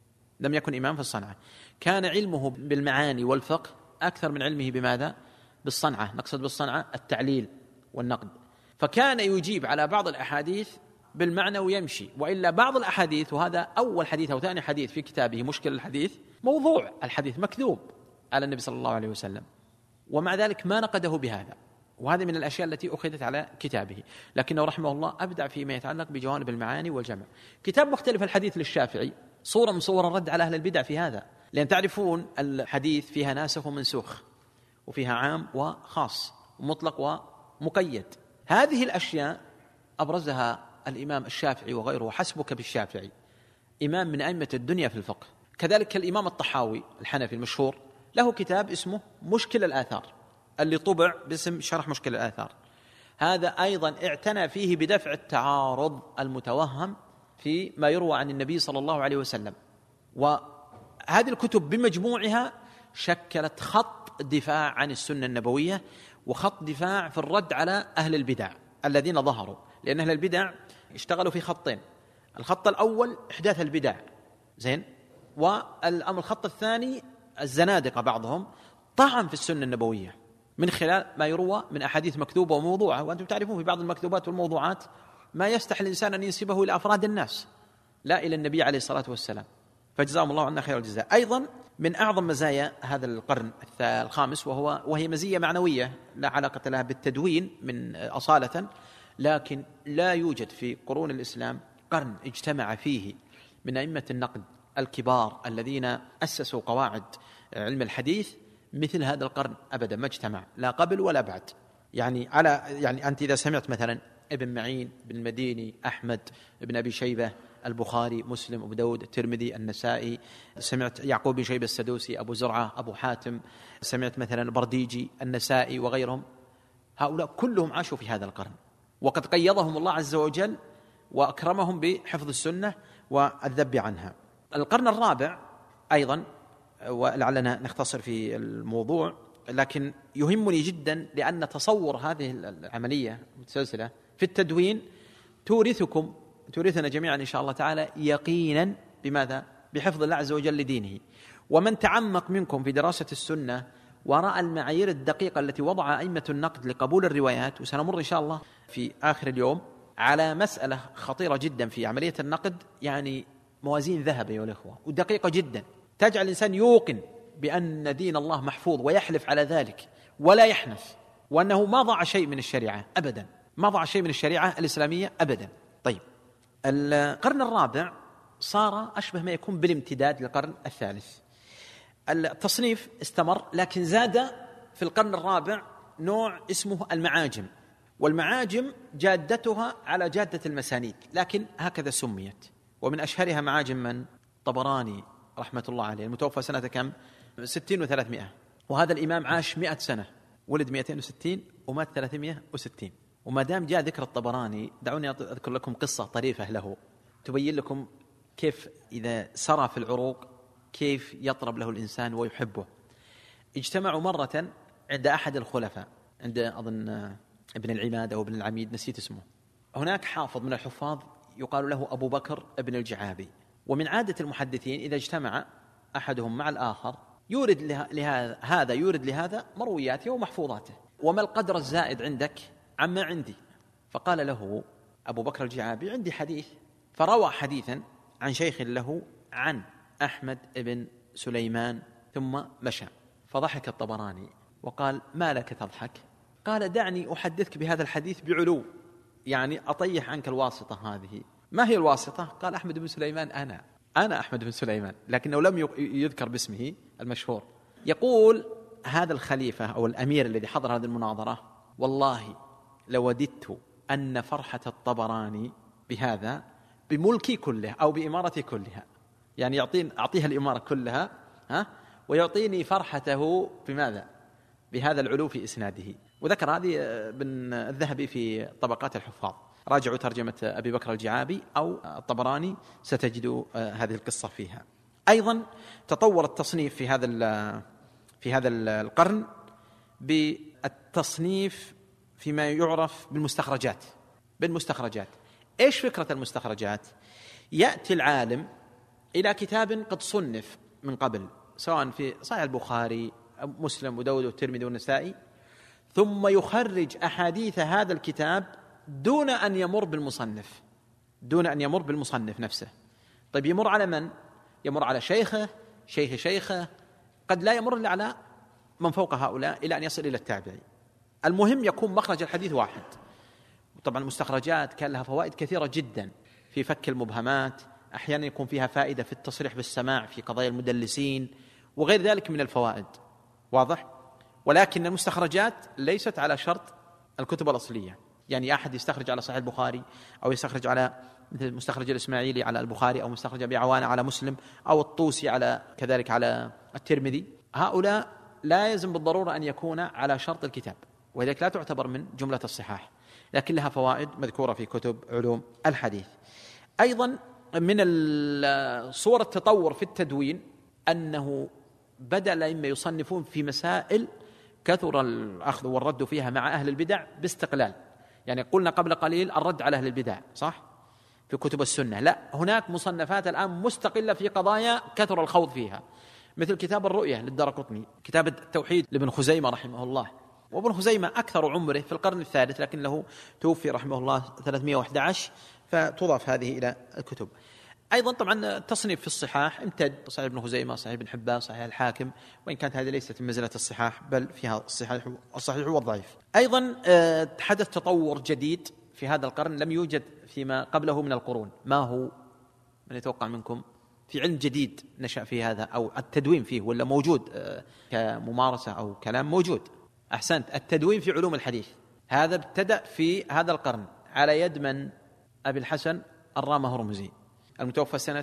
كان علمه بالمعاني والفقه أكثر من علمه بماذا؟ بالصنعة. نقصد بالصنعة التعليل والنقد. فكان يجيب على بعض الأحاديث بالمعنى ويمشي، وإلا بعض الأحاديث، وهذا أول حديث أو ثاني حديث في كتابه مشكل الحديث، موضوع الحديث مكذوب على النبي صلى الله عليه وسلم، ومع ذلك ما نقده بهذا. وهذه من الأشياء التي أخذت على كتابه، لكنه رحمه الله أبدع فيما يتعلق بجوانب المعاني والجمع. كتاب مختلف الحديث للشافعي صورة من صور الرد على أهل البدع في هذا، لأن تعرفون الحديث فيها ناسخ ومنسوخ، وفيها عام وخاص ومطلق ومقيد. هذه الأشياء أبرزها الإمام الشافعي وغيره، حسبك بالشافعي، إمام من أئمة الدنيا في الفقه. كذلك الإمام الطحاوي الحنفي المشهور له كتاب اسمه مشكل الآثار، اللي طبع باسم شرح مشكل الآثار. هذا أيضا اعتنى فيه بدفع التعارض المتوهم في ما يروى عن النبي صلى الله عليه وسلم. وهذه الكتب بمجموعها شكلت خط دفاع عن السنة النبوية، وخط دفاع في الرد على أهل البدع الذين ظهروا، لأن أهل البدع اشتغلوا في خطين: الخط الأول إحداث البدع والخط الثاني الزنادقة بعضهم طعن في السنة النبوية من خلال ما يروى من أحاديث مكذوبة وموضوعة. وأنتم تعرفون في بعض المكذوبات والموضوعات ما يستحي الإنسان أن ينسبه إلى أفراد الناس لا إلى النبي عليه الصلاة والسلام، فجزاهم الله عنا خير الجزاء. أيضا من أعظم مزايا هذا القرن الخامس وهي مزية معنوية لا علاقة لها بالتدوين من أصالة، لكن لا يوجد في قرون الإسلام قرن اجتمع فيه من أئمة النقد الكبار الذين أسسوا قواعد علم الحديث مثل هذا القرن أبدا ما اجتمع، لا قبل ولا بعد. يعني أنت إذا سمعت مثلا ابن معين، ابن المديني، أحمد، ابن أبي شيبة، البخاري، مسلم، أبو داود، الترمذي، النسائي، سمعت يعقوب بن شيبة السدوسي، أبو زرعة، أبو حاتم، سمعت مثلا البرديجي، النسائي وغيرهم، هؤلاء كلهم عاشوا في هذا القرن، وقد قيضهم الله عز وجل وأكرمهم بحفظ السنة والذب عنها. القرن الرابع أيضا، ولعلنا نختصر في الموضوع، لكن يهمني جدا لأن تصور هذه العملية المتسلسلة في التدوين تورثنا جميعا إن شاء الله تعالى يقينا بماذا؟ بحفظ الله عز وجل لدينه. ومن تعمق منكم في دراسة السنة ورأى المعايير الدقيقة التي وضع أئمة النقد لقبول الروايات، وسنمر إن شاء الله في آخر اليوم على مسألة خطيرة جدا في عملية النقد، يعني موازين ذهب أيها الأخوة، ودقيقة جدا، تجعل الإنسان يوقن بأن دين الله محفوظ ويحلف على ذلك ولا يحنث، وأنه ما ضاع شيء من الشريعة أبدا، ما ضاع شيء من الشريعة الإسلامية أبدا. طيب، القرن الرابع صار أشبه ما يكون بالامتداد للقرن الثالث. التصنيف استمر، لكن زاد في القرن الرابع نوع اسمه المعاجم، والمعاجم جادتها على جادة المسانيد، لكن هكذا سميت. ومن أشهرها معاجم من؟ طبراني رحمة الله عليه، المتوفى سنة كم؟ 60 و300، وهذا الإمام عاش 100 سنة، ولد 260 ومات 360. وما دام جاء ذكر الطبراني، دعوني أذكر لكم قصة طريفة له تبين لكم كيف إذا سرى في العروق كيف يطرب له الإنسان ويحبه. اجتمعوا مرة عند أحد الخلفاء، عند أظن ابن العماد أو ابن العميد، نسيت اسمه. هناك حافظ من الحفاظ يقال له أبو بكر ابن الجعابي، ومن عادة المحدثين إذا اجتمع أحدهم مع الآخر يورد هذا يورد لهذا مروياته ومحفوظاته، وما القدر الزائد عندك عما عندي؟ فقال له أبو بكر الجعابي: عندي حديث. فروى حديثا عن شيخ له عن أحمد بن سليمان، ثم مشى. فضحك الطبراني وقال: ما لك تضحك؟ قال: دعني أحدثك بهذا الحديث بعلو، يعني أطيح عنك الواسطة هذه. ما هي الواسطة؟ قال: أحمد بن سليمان، أنا أحمد بن سليمان، لكنه لم يذكر باسمه المشهور. يقول هذا الخليفة أو الأمير الذي حضر هذه المناظرة: والله لوددت أن فرحة الطبراني بهذا بملكي كله أو بإمارتي كلها، يعني أعطيها الإمارة كلها ويعطيني فرحته بماذا؟ بهذا العلو في إسناده. وذكر هذه ابن الذهبي في طبقات الحفاظ، راجعوا ترجمة أبي بكر الجعابي أو الطبراني ستجدوا هذه القصة فيها. أيضا تطور التصنيف في هذا القرن بالتصنيف فيما يعرف بالمستخرجات. إيش فكرة المستخرجات؟ يأتي العالم إلى كتاب قد صنف من قبل، سواء في صحيح البخاري، مسلم، وداود، والترمذي، والنسائي، ثم يخرج أحاديث هذا الكتاب دون أن يمر بالمصنف نفسه. طيب، يمر على من؟ يمر على شيخه، شيخه، قد لا يمر إلا على من فوق هؤلاء إلى أن يصل إلى التابعي. المهم يكون مخرج الحديث واحد. طبعا المستخرجات كان لها فوائد كثيرة جدا في فك المبهمات، أحيانا يكون فيها فائدة في التصريح بالسماع في قضايا المدلسين وغير ذلك من الفوائد، واضح؟ ولكن المستخرجات ليست على شرط الكتب الأصلية، يعني أحد يستخرج على صحيح البخاري، أو يستخرج على مثل مستخرج الإسماعيلي على البخاري، أو مستخرج أبي عوانة على مسلم، أو الطوسي على كذلك على الترمذي، هؤلاء لا يلزم بالضرورة أن يكون على شرط الكتاب، ولذلك لا تعتبر من جملة الصحاح، لكن لها فوائد مذكورة في كتب علوم الحديث. أيضا من صور التطور في التدوين أنه بدأ الأئمة يصنفون في مسائل كثر الأخذ والرد فيها مع أهل البدع باستقلال. يعني قلنا قبل قليل الرد على أهل البدع، صح؟ في كتب السنة. لا، هناك مصنفات الآن مستقلة في قضايا كثر الخوض فيها، مثل كتاب الرؤية للدارقطني، كتاب التوحيد لابن خزيمة رحمه الله. وابن خزيمة أكثر عمره في القرن الثالث، لكن له توفي رحمه الله 311، فتضاف هذه إلى الكتب. أيضا طبعا التصنيف في الصحاح امتد، صحيح ابن خزيمة، صحيح ابن حبان، صحيح الحاكم، وإن كانت هذه ليست من منزلة الصحاح بل فيها الصحيح والضعيف. أيضا حدث تطور جديد في هذا القرن لم يوجد فيما قبله من القرون. ما هو؟ من يتوقع منكم؟ في علم جديد نشأ في هذا أو التدوين فيه ولا موجود كممارسة أو كلام موجود؟ أحسنت، التدوين في علوم الحديث هذا ابتدأ في هذا القرن على يد من؟ أبي الحسن الرامهرمزي المتوفى سنة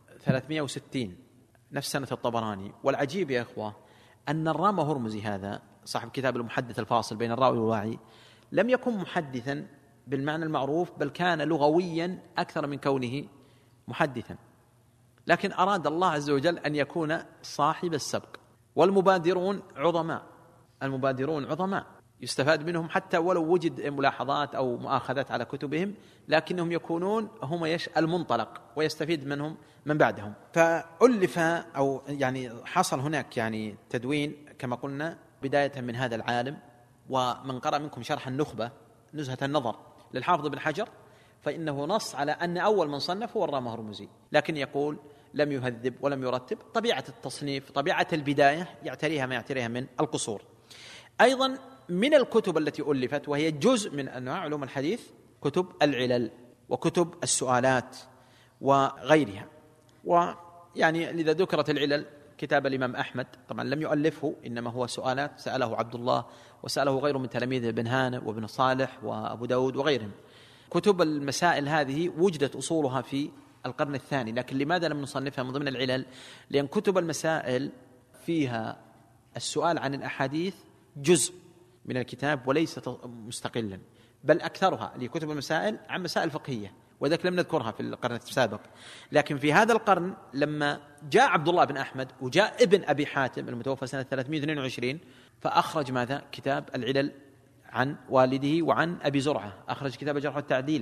360 نفس سنة الطبراني. والعجيب يا إخوة أن الرامهرمزي هذا صاحب كتاب المحدث الفاصل بين الراوي والواعي لم يكن محدثا بالمعنى المعروف، بل كان لغويا أكثر من كونه محدثا، لكن أراد الله عز وجل أن يكون صاحب السبق. والمبادرون عظماء، المبادرون عظماء يستفاد منهم حتى ولو وجد ملاحظات أو مؤاخذات على كتبهم، لكنهم يكونون هم المنطلق ويستفيد منهم من بعدهم. فألف أو يعني حصل هناك يعني تدوين كما قلنا بداية من هذا العالم. ومن قرأ منكم شرح النخبة نزهة النظر للحافظ ابن حجر فإنه نص على أن أول من صنف هو الرامهرمزي، لكن يقول لم يهذب ولم يرتب. طبيعة التصنيف طبيعة البداية يعتريها ما يعتريها من القصور. أيضا من الكتب التي ألفت وهي جزء من أنواع علوم الحديث كتب العلل وكتب السؤالات وغيرها. ويعني لذا ذكرت العلل كتاب الإمام أحمد، طبعا لم يؤلفه إنما هو سؤالات سأله عبد الله وسأله غيره من تلاميذه ابن هانئ وابن صالح وأبو داود وغيرهم. كتب المسائل هذه وجدت أصولها في القرن الثاني، لكن لماذا لم نصنفها من ضمن العلل؟ لأن كتب المسائل فيها السؤال عن الأحاديث جزء من الكتاب وليس مستقلا، بل أكثرها لكتب المسائل عن مسائل فقهية، وذلك لم نذكرها في القرن السابق. لكن في هذا القرن لما جاء عبد الله بن أحمد وجاء ابن أبي حاتم المتوفى سنة 322 فأخرج ماذا؟ كتاب العلل عن والده وعن أبي زرعة، أخرج كتاب الجرح والتعديل،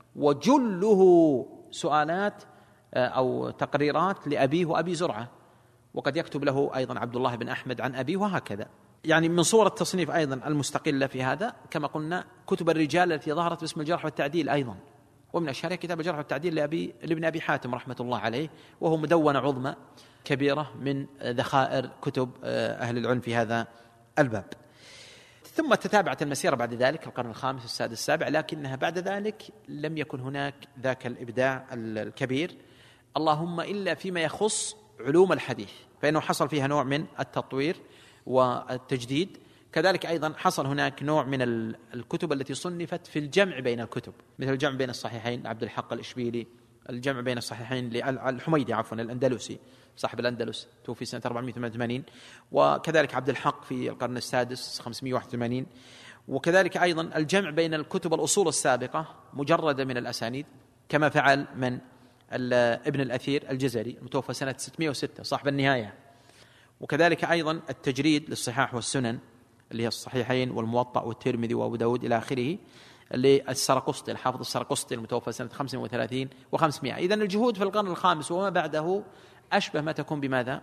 وجله سؤالات أو تقريرات لأبيه وأبي زرعة، وقد يكتب له أيضا عبد الله بن أحمد عن أبيه وهكذا. يعني من صور التصنيف أيضا المستقلة في هذا كما قلنا كتب الرجال التي ظهرت باسم الجرح والتعديل أيضا، ومن أشهرها كتاب الجرح والتعديل لابن أبي حاتم رحمة الله عليه، وهو مدونة عظمى كبيرة من ذخائر كتب أهل العلم في هذا الباب. ثم تتابعت المسيرة بعد ذلك القرن الخامس السادس السابع، لكنها بعد ذلك لم يكن هناك ذاك الإبداع الكبير، اللهم إلا فيما يخص علوم الحديث فإنه حصل فيها نوع من التطوير والتجديد. كذلك أيضا حصل هناك نوع من الكتب التي صنفت في الجمع بين الكتب، مثل الجمع بين الصحيحين لعبد الحق الإشبيلي، الجمع بين الصحيحين للحميدي الأندلسي صاحب الأندلس توفي سنة 488، وكذلك عبد الحق في القرن السادس 581. وكذلك أيضا الجمع بين الكتب الأصول السابقة مجردة من الأسانيد كما فعل من ابن الأثير الجزري المتوفى سنة 606 صاحب النهاية. وكذلك أيضا التجريد للصحاح والسنن اللي هي الصحيحين والموطأ والترمذي وأبو داود إلى آخره للسرقسطي الحافظ السرقسطي المتوفى سنة 35 و500. إذن الجهود في القرن الخامس وما بعده أشبه ما تكون بماذا؟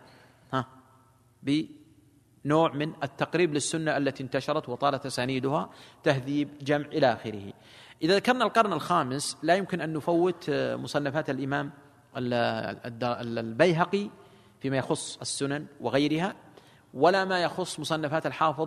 بنوع من التقريب للسنة التي انتشرت وطالت أسانيدها، تهذيب، جمع إلى آخره. إذا ذكرنا القرن الخامس لا يمكن أن نفوت مصنفات الإمام البيهقي فيما يخص السنن وغيرها، ولا ما يخص مصنفات الحافظ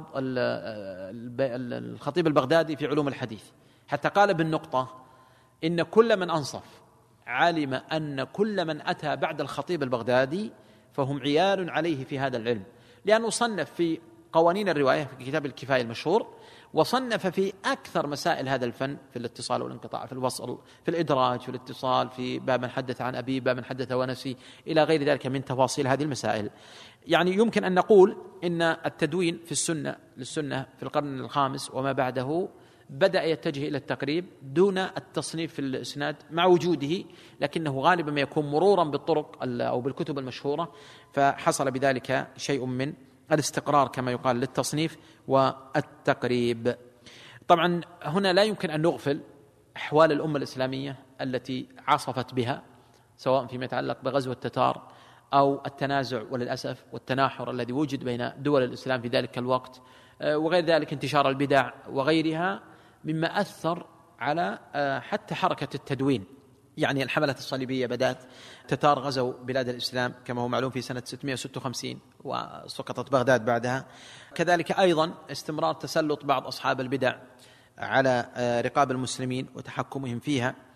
الخطيب البغدادي في علوم الحديث، حتى قال بالنقطة إن كل من أنصف علم أن كل من أتى بعد الخطيب البغدادي فهم عيال عليه في هذا العلم، لأنه صنف في قوانين الرواية في كتاب الكفاية المشهور، وصنف في أكثر مسائل هذا الفن في الاتصال والانقطاع، في الوصل، في الإدراج، في الاتصال، في باب من حدث عن أبي، باب من حدث ونسي، إلى غير ذلك من تفاصيل هذه المسائل. يعني يمكن أن نقول إن التدوين في للسنة في القرن الخامس وما بعده بدأ يتجه إلى التقريب دون التصنيف في الإسناد مع وجوده، لكنه غالبا ما يكون مرورا بالطرق أو بالكتب المشهورة، فحصل بذلك شيء من الاستقرار كما يقال للتصنيف والتقريب. طبعا هنا لا يمكن أن نغفل أحوال الأمة الإسلامية التي عصفت بها، سواء فيما يتعلق بغزو التتار أو التنازع وللأسف والتناحر الذي وجد بين دول الإسلام في ذلك الوقت، وغير ذلك انتشار البدع وغيرها مما أثر على حتى حركة التدوين. يعني الحملة الصليبية بدأت، التتار غزوا بلاد الإسلام كما هو معلوم في سنة 656 وسقطت بغداد بعدها. كذلك أيضا استمرار تسلط بعض أصحاب البدع على رقاب المسلمين وتحكمهم فيها،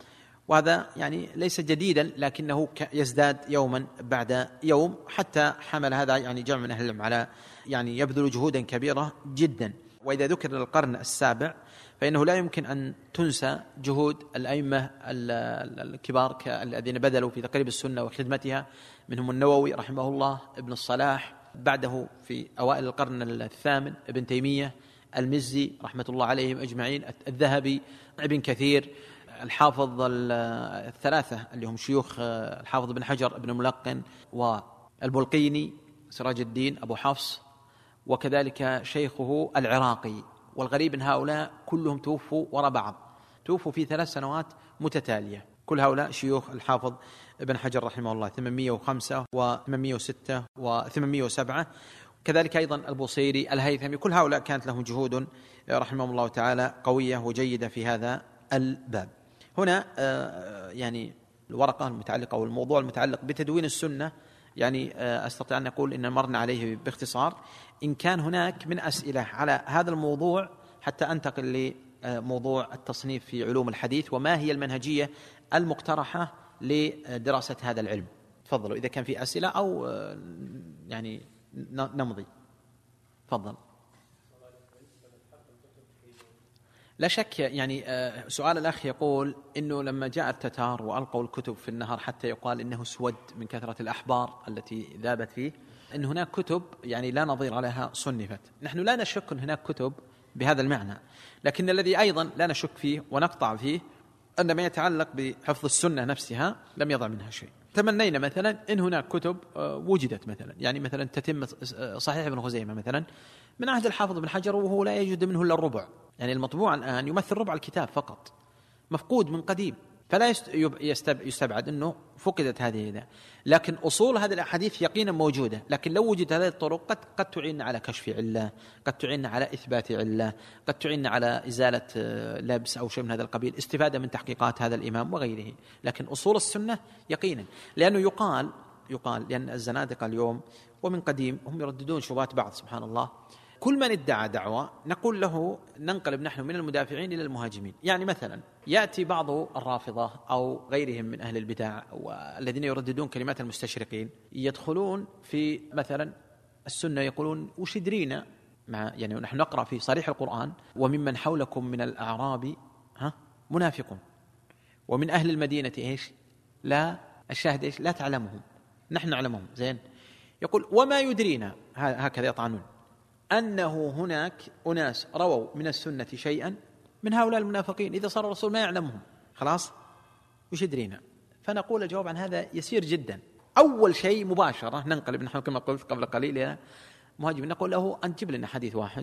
وهذا يعني ليس جديدا لكنه يزداد يوما بعد يوم، حتى حمل هذا يعني جمع من أهل العلم على يعني يبذل جهودا كبيرة جدا. وإذا ذكر القرن السابع فإنه لا يمكن أن تنسى جهود الأئمة الكبار الذين بذلوا في تقريب السنة وخدمتها، منهم النووي رحمه الله، ابن الصلاح، بعده في أوائل القرن الثامن ابن تيمية، المزي رحمة الله عليهم أجمعين، الذهبي، ابن كثير، الحافظ الثلاثة اللي هم شيوخ الحافظ بن حجر، ابن الملقن، والبلقيني سراج الدين أبو حفص، وكذلك شيخه العراقي. والغريب أن هؤلاء كلهم توفوا وراء بعض، توفوا في 3 سنوات متتالية. كل هؤلاء شيوخ الحافظ ابن حجر رحمه الله 805 و806 و807، كذلك أيضا البوصيري، الهيثمي، كل هؤلاء كانت لهم جهود رحمهم الله تعالى قوية وجيدة في هذا الباب. هنا يعني الورقة المتعلقة أو الموضوع المتعلق بتدوين السنة يعني أستطيع أن أقول إن مرنا عليه باختصار. إن كان هناك من أسئلة على هذا الموضوع حتى أنتقل لموضوع التصنيف في علوم الحديث وما هي المنهجية المقترحة لدراسة هذا العلم، تفضلوا إذا كان في أسئلة أو يعني نمضي. تفضل. لا شك يعني سؤال الأخ يقول إنه لما جاء التتار وألقوا الكتب في النهر حتى يقال إنه سود من كثرة الأحبار التي ذابت فيه، إن هناك كتب يعني لا نظير لها صنفت. نحن لا نشك أن هناك كتب بهذا المعنى، لكن الذي أيضا لا نشك فيه ونقطع فيه أن ما يتعلق بحفظ السنة نفسها لم يضع منها شيء. تمنينا مثلا إن هناك كتب وجدت مثلا، يعني مثلا تتم صحيح ابن خزيمة مثلا من عهد الحافظ بن حجر وهو لا يوجد منه إلا الربع، يعني المطبوع الآن يمثل ربع الكتاب فقط، مفقود من قديم، فلا يستبعد أنه فقدت هذه. لكن أصول هذه الأحاديث يقينا موجودة، لكن لو وجد هذه الطرق قد تعين على كشف علة، قد تعين على إثبات علة، قد تعين على إزالة لبس أو شيء من هذا القبيل، استفادة من تحقيقات هذا الإمام وغيره. لكن أصول السنة يقينا، لأنه يقال لأن الزنادقة اليوم ومن قديم هم يرددون شبهات بعض، سبحان الله. كل من ادعى دعوة نقول له ننقلب نحن من المدافعين إلى المهاجمين. يعني مثلا يأتي بعض الرافضة أو غيرهم من أهل البدع والذين يرددون كلمات المستشرقين، يدخلون في مثلا السنة يقولون وش يدرينا يعني نحن نقرأ في صريح القرآن وممن حولكم من الأعراب منافقون ومن أهل المدينة إيش لا الشاهد إيش لا تعلمهم نحن نعلمهم زين. يقول وما يدرينا، هكذا يطعنون، أنه هناك أناس رووا من السنة شيئا من هؤلاء المنافقين إذا صار الرسول ما يعلمهم، خلاص وش يدرينا؟ فنقول الجواب عن هذا يسير جدا. أول شيء مباشرة ننقلب نحن كما قلت قبل قليل إلى مهاجم، نقول له أن تجيب لنا حديث واحد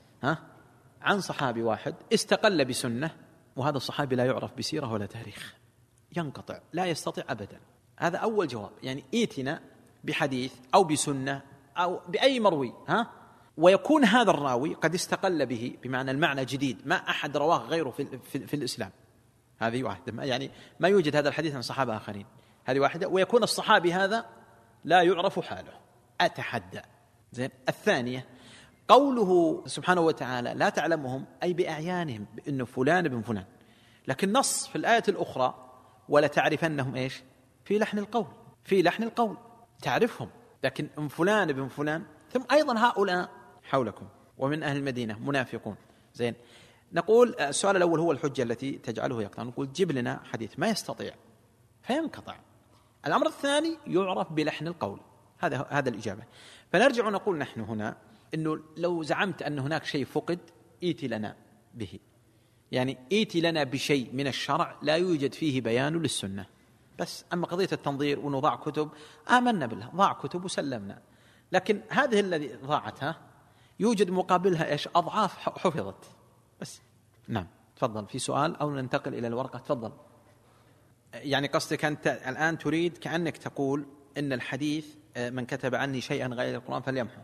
عن صحابي واحد استقل بسنة وهذا الصحابي لا يعرف بسيرة ولا تاريخ، ينقطع لا يستطيع أبدا. هذا أول جواب، يعني إيتنا بحديث أو بسنة أو بأي مروي ويكون هذا الراوي قد استقل به بمعنى المعنى جديد ما أحد رواه غيره في الإسلام. هذه واحدة، يعني ما يوجد هذا الحديث عن صحابة آخرين، هذه واحدة. ويكون الصحابي هذا لا يعرف حاله، أتحدى زين. الثانية قوله سبحانه وتعالى لا تعلمهم أي بأعيانهم بأنه فلان ابن فلان، لكن نص في الآية الأخرى ولا تعرفنهم إيش في لحن القول، في لحن القول تعرفهم، لكن ام فلان ابن فلان. ثم أيضا هؤلاء حولكم ومن أهل المدينة منافقون زين. نقول السؤال الأول هو الحجة التي تجعله يقطع، نقول جيب لنا حديث ما يستطيع فينقطع. الأمر الثاني يعرف بلحن القول، هذا الإجابة. فنرجع نقول نحن هنا إنه لو زعمت أن هناك شيء فقد إيتي لنا به، يعني إيتي لنا بشيء من الشرع لا يوجد فيه بيان للسنة بس. أما قضية التنظير ونضاع كتب آمنا بالله، ضاع كتب وسلمنا، لكن هذه الذي ضاعتها يوجد مقابلها إيش أضعاف حفظت بس. نعم تفضل في سؤال أو ننتقل إلى الورقة. تفضل. يعني قصدك أنت الآن تريد كأنك تقول إن الحديث من كتب عني شيئا غير القرآن فليمحو.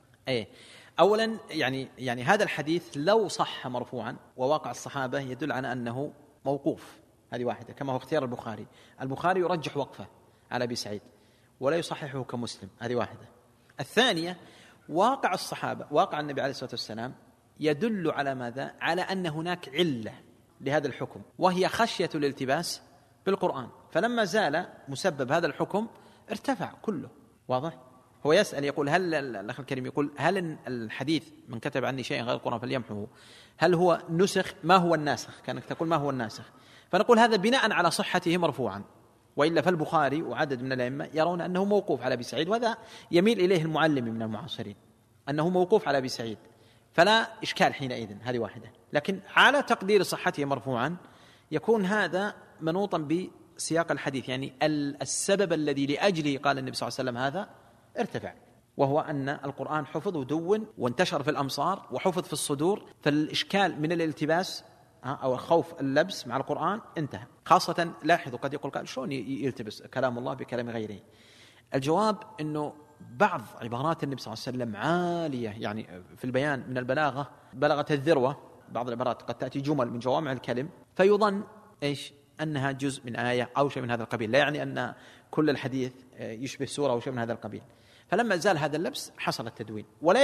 أولا يعني هذا الحديث لو صح مرفوعا وواقع الصحابة يدل على أنه موقوف، هذه واحدة كما هو اختيار البخاري يرجح وقفه على أبي سعيد ولا يصححه كمسلم، هذه واحدة. الثانية واقع الصحابة واقع النبي عليه الصلاة والسلام يدل على ماذا؟ على أن هناك علة لهذا الحكم وهي خشية الالتباس بالقرآن، فلما زال مسبب هذا الحكم ارتفع كله. واضح؟ هو يسأل يقول هل الأخ الكريم يقول هل الحديث من كتب عني شيئا غير القرآن فليمحوه هل هو نسخ؟ ما هو الناسخ؟ كانك تقول ما هو الناسخ، فنقول هذا بناء على صحته مرفوعا، وإلا فالبخاري وعدد من الأئمة يرون أنه موقوف على أبي سعيد، وهذا يميل إليه المعلم من المعاصرين أنه موقوف على أبي سعيد، فلا إشكال حينئذ. هذه واحدة. لكن على تقدير صحته مرفوعا يكون هذا منوطا بسياق الحديث، يعني السبب الذي لأجله قال النبي صلى الله عليه وسلم هذا ارتفع، وهو أن القرآن حفظ ودون وانتشر في الأمصار وحفظ في الصدور، فالإشكال من الالتباس أو خوف اللبس مع القرآن انتهى. خاصة لاحظوا قد يقول قال شلون يلتبس كلام الله بكلام غيره؟ الجواب أنه بعض عبارات النبي صلى الله عليه وسلم عالية يعني في البيان من البلاغة بلغت الذروة، بعض العبارات قد تأتي جمل من جوامع الكلم فيظن إيش أنها جزء من آية أو شيء من هذا القبيل، لا يعني أن كل الحديث يشبه سورة أو شيء من هذا القبيل. فلما زال هذا اللبس حصل التدوين،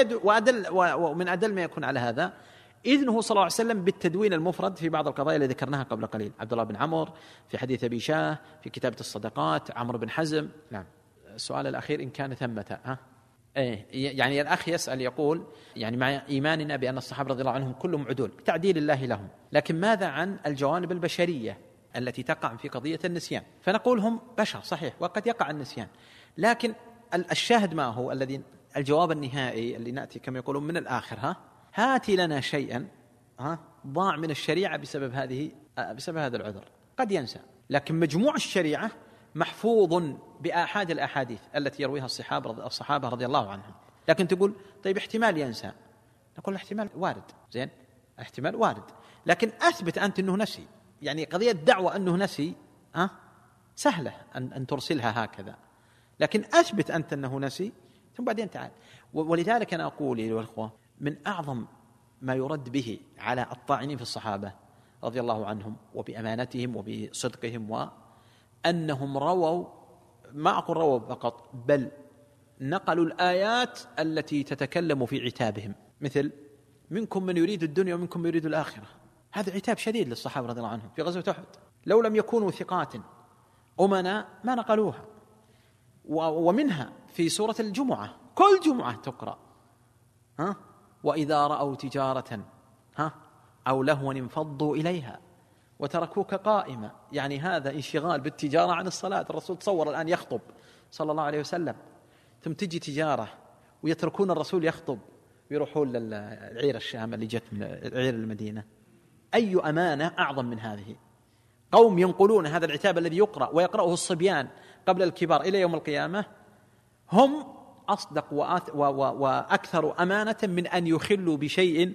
ومن أدل ما يكون على هذا إذنه صلى الله عليه وسلم بالتدوين المفرد في بعض القضايا التي ذكرناها قبل قليل، عبد الله بن عمرو في حديث أبي شاه، في كتابة الصدقات عمرو بن حزم. نعم. السؤال الأخير إن كان ثمة يعني الأخ يسأل يقول يعني مع إيماننا بأن الصحابة رضي الله عنهم كلهم عدول بتعديل الله لهم، لكن ماذا عن الجوانب البشرية التي تقع في قضية النسيان؟ فنقول هم بشر صحيح وقد يقع النسيان، لكن الشاهد ما هو الذي الجواب النهائي اللي نأتي كما يقولون من الآخر هاتي لنا شيئا ضاع من الشريعة بسبب هذا العذر. قد ينسى، لكن مجموع الشريعة محفوظ بآحاد الأحاديث التي يرويها الصحابة رضي الله عنهم. لكن تقول طيب احتمال ينسى، نقول احتمال وارد، زين احتمال وارد، لكن أثبت أنت أنه نسي. يعني قضية دعوة أنه نسي سهلة أن ترسلها هكذا، لكن أثبت أنت أنه نسي ثم بعدين تعال. ولذلك أنا أقول أيها الأخوة من أعظم ما يرد به على الطاعنين في الصحابة رضي الله عنهم وبأمانتهم وبصدقهم وأنهم رووا، ما أقول رووا فقط، بل نقلوا الآيات التي تتكلم في عتابهم، مثل منكم من يريد الدنيا ومنكم من يريد الآخرة. هذا عتاب شديد للصحابة رضي الله عنهم في غزوة أحد، لو لم يكونوا ثقات أمنا ما نقلوها. ومنها في سورة الجمعة، كل جمعة تقرأ وإذا رأوا تجارة أو لهوا انفضوا إليها وتركوك قائمة. يعني هذا انشغال بالتجارة عن الصلاة. الرسول تصور الآن يخطب صلى الله عليه وسلم، ثم تجي تجارة ويتركون الرسول يخطب ويروحون للعير الشام اللي جت من عير المدينة. أي أمانة أعظم من هذه؟ قوم ينقلون هذا العتاب الذي يقرأ ويقرأه الصبيان قبل الكبار إلى يوم القيامة، هم أصدق وأكثر أمانة من أن يخلوا بشيء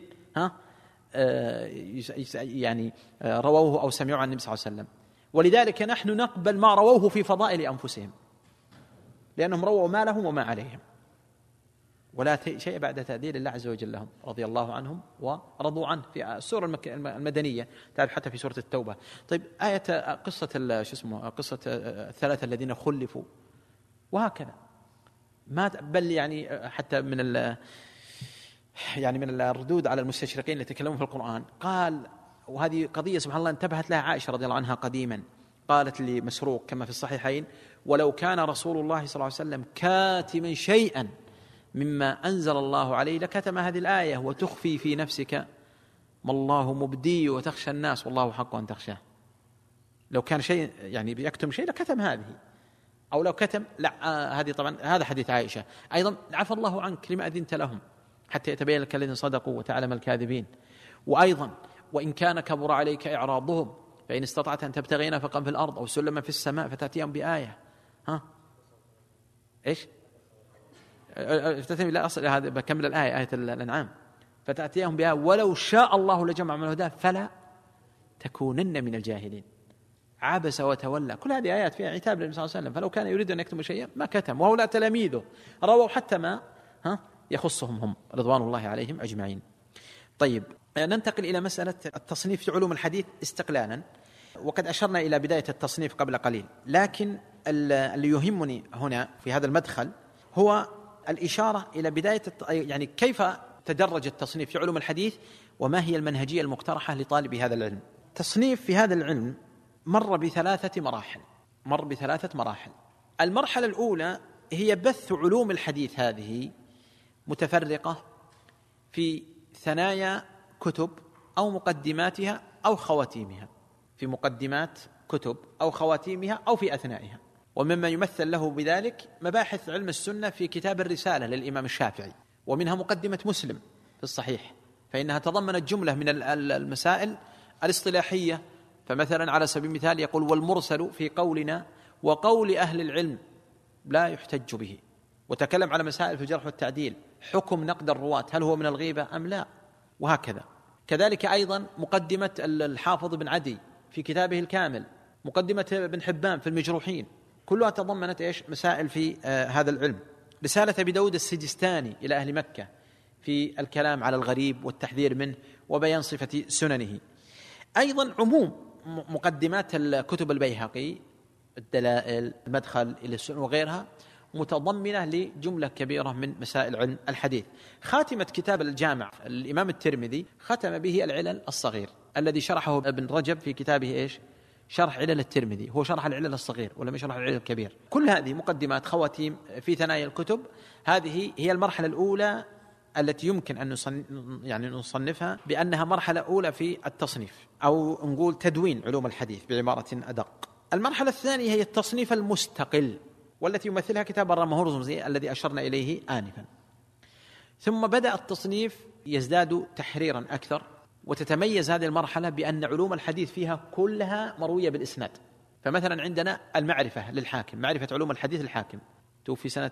يعني رووه أو سمعوا عن النبي صلى الله عليه وسلم. ولذلك نحن نقبل ما رووه في فضائل أنفسهم، لأنهم رووا ما لهم وما عليهم، ولا شيء بعد تأديل الله عز وجل لهم رضي الله عنهم ورضوا عنه. في السورة المدنية تعرف حتى في سورة التوبة. طيب آية قصة قصة الثلاثة الذين خلفوا وهكذا، ما بل يعني حتى من الردود على المستشرقين اللي يتكلمون في القرآن، قال وهذه قضية سبحان الله انتبهت لها عائشة رضي الله عنها قديما، قالت لمسروق كما في الصحيحين: ولو كان رسول الله صلى الله عليه وسلم كاتما شيئا مما أنزل الله عليه لكتم هذه الآية وتخفي في نفسك ما الله مبدي وتخشى الناس والله حق أن تخشاه. لو كان شيء يعني بيكتم شيء لكتم هذه، أو لو كتم لا هذه طبعا هذا حديث عائشة أيضا: عفى الله عنك لما أذنت لهم حتى يتبين لك الذين صدقوا وتعلم الكاذبين. وأيضا: وإن كان كبر عليك إعراضهم فإن استطعت أن تبتغي نفقا في الأرض أو سلما في السماء فتأتيهم بآية. إيش لا أصل هذا بكمل الآية، آية الأنعام: فتأتيهم بآية ولو شاء الله لجمع من الهدى فلا تكونن من الجاهلين. عبس وتولى. كل هذه آيات فيها عتاب للنبي صلى الله عليه وسلم، فلو كان يريد أن يكتم شيئا ما كتم. وهؤلاء تلاميذه رووا حتى ما يخصهم هم رضوان الله عليهم أجمعين. طيب ننتقل إلى مسألة التصنيف في علوم الحديث استقلالا، وقد أشرنا إلى بداية التصنيف قبل قليل، لكن اللي يهمني هنا في هذا المدخل هو الإشارة إلى بداية يعني كيف تدرج التصنيف في علوم الحديث وما هي المنهجية المقترحة لطالب هذا العلم. تصنيف في هذا العلم مر بثلاثة مراحل. المرحلة الأولى هي بث علوم الحديث هذه متفرقة في ثنايا كتب أو مقدماتها أو خواتيمها، في مقدمات كتب أو خواتيمها أو في أثنائها. ومما يمثل له بذلك مباحث علم السنة في كتاب الرسالة للإمام الشافعي، ومنها مقدمة مسلم في الصحيح، فإنها تضمنت جملة من المسائل الاصطلاحية. فمثلا على سبيل المثال يقول: والمرسل في قولنا وقول أهل العلم لا يحتج به، وتكلم على مسائل في الجرح والتعديل، حكم نقد الرواة هل هو من الغيبة أم لا، وهكذا. كذلك أيضا مقدمة الحافظ بن عدي في كتابه الكامل، مقدمة ابن حبان في المجروحين، كلها تضمنت مسائل في هذا العلم. رسالة أبي داود السجستاني إلى أهل مكة في الكلام على الغريب والتحذير منه وبيان صفة سننه. أيضا عموم مقدمات الكتب البيهقي، الدلائل، المدخل إلى السنن وغيرها، متضمنة لجملة كبيرة من مسائل علم الحديث. خاتمة كتاب الجامع الإمام الترمذي ختم به العلل الصغير الذي شرحه ابن رجب في كتابه شرح علل الترمذي، هو شرح العلل الصغير ولم يشرح العلل الكبير. كل هذه مقدمات خواتيم في ثنايا الكتب. هذه هي المرحلة الأولى التي يمكن أن نصنفها بأنها مرحلة أولى في التصنيف، أو نقول تدوين علوم الحديث بعبارة أدق. المرحلة الثانية هي التصنيف المستقل، والتي يمثلها كتاب الرمهرمزي الذي أشرنا إليه آنفا. ثم بدأ التصنيف يزداد تحريرا أكثر، وتتميز هذه المرحلة بأن علوم الحديث فيها كلها مروية بالإسناد. فمثلا عندنا المعرفة للحاكم، معرفة علوم الحديث الحاكم، توفي سنة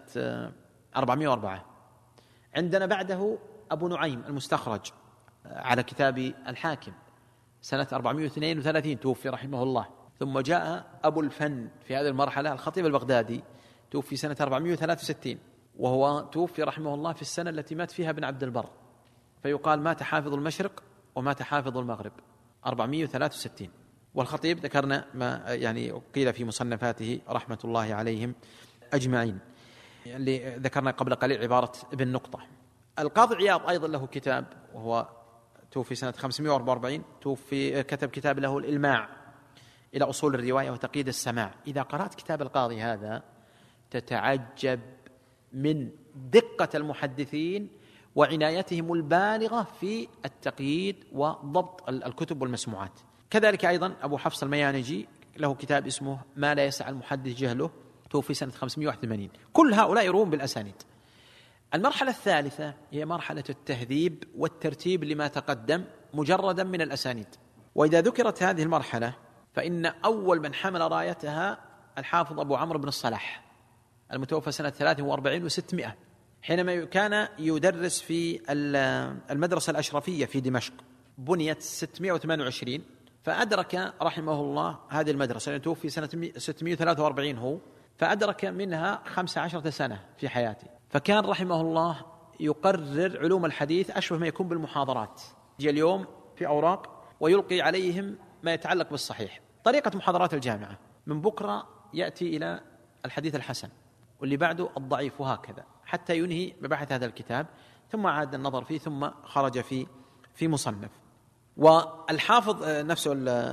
404. عندنا بعده أبو نعيم المستخرج على كتاب الحاكم سنة 432، توفي رحمه الله. ثم جاء أبو الفن في هذه المرحلة الخطيب البغدادي، توفي سنة 463، وهو توفي رحمه الله في السنة التي مات فيها ابن عبد البر، فيقال مات حافظ المشرق ومات حافظ المغرب 463. والخطيب ذكرنا ما قيل في مصنفاته رحمة الله عليهم أجمعين، اللي ذكرنا قبل قليل عبارة ابن نقطة. القاضي عياض أيضا له كتاب، وهو توفي سنة 544، كتب كتاب له الإلماع إلى أصول الرواية وتقييد السماع. إذا قرأت كتاب القاضي هذا تتعجب من دقة المحدثين وعنايتهم البالغة في التقييد وضبط الكتب والمسموعات. كذلك أيضا أبو حفص الميانجي له كتاب اسمه ما لا يسع المحدث جهله، توفي سنة 581. كل هؤلاء يروون بالأسانيد. المرحلة الثالثة هي مرحلة التهذيب والترتيب لما تقدم مجردا من الأسانيد. وإذا ذكرت هذه المرحلة فإن أول من حمل رايتها الحافظ أبو عمرو بن الصلاح المتوفى سنة 43 و600، حينما كان يدرس في المدرسة الأشرفية في دمشق، بنيت 628، فأدرك رحمه الله هذه المدرسة، توفي سنة 643 هو، فأدرك منها 15 سنة في حياته. فكان رحمه الله يقرر علوم الحديث أشبه ما يكون بالمحاضرات، يجي اليوم في أوراق ويلقي عليهم ما يتعلق بالصحيح. طريقة محاضرات الجامعة، من بكرة يأتي إلى الحديث الحسن، واللي بعده الضعيف، وهكذا حتى ينهي مباحث هذا الكتاب، ثم عاد النظر فيه، ثم خرج في مصنف. والحافظ نفسه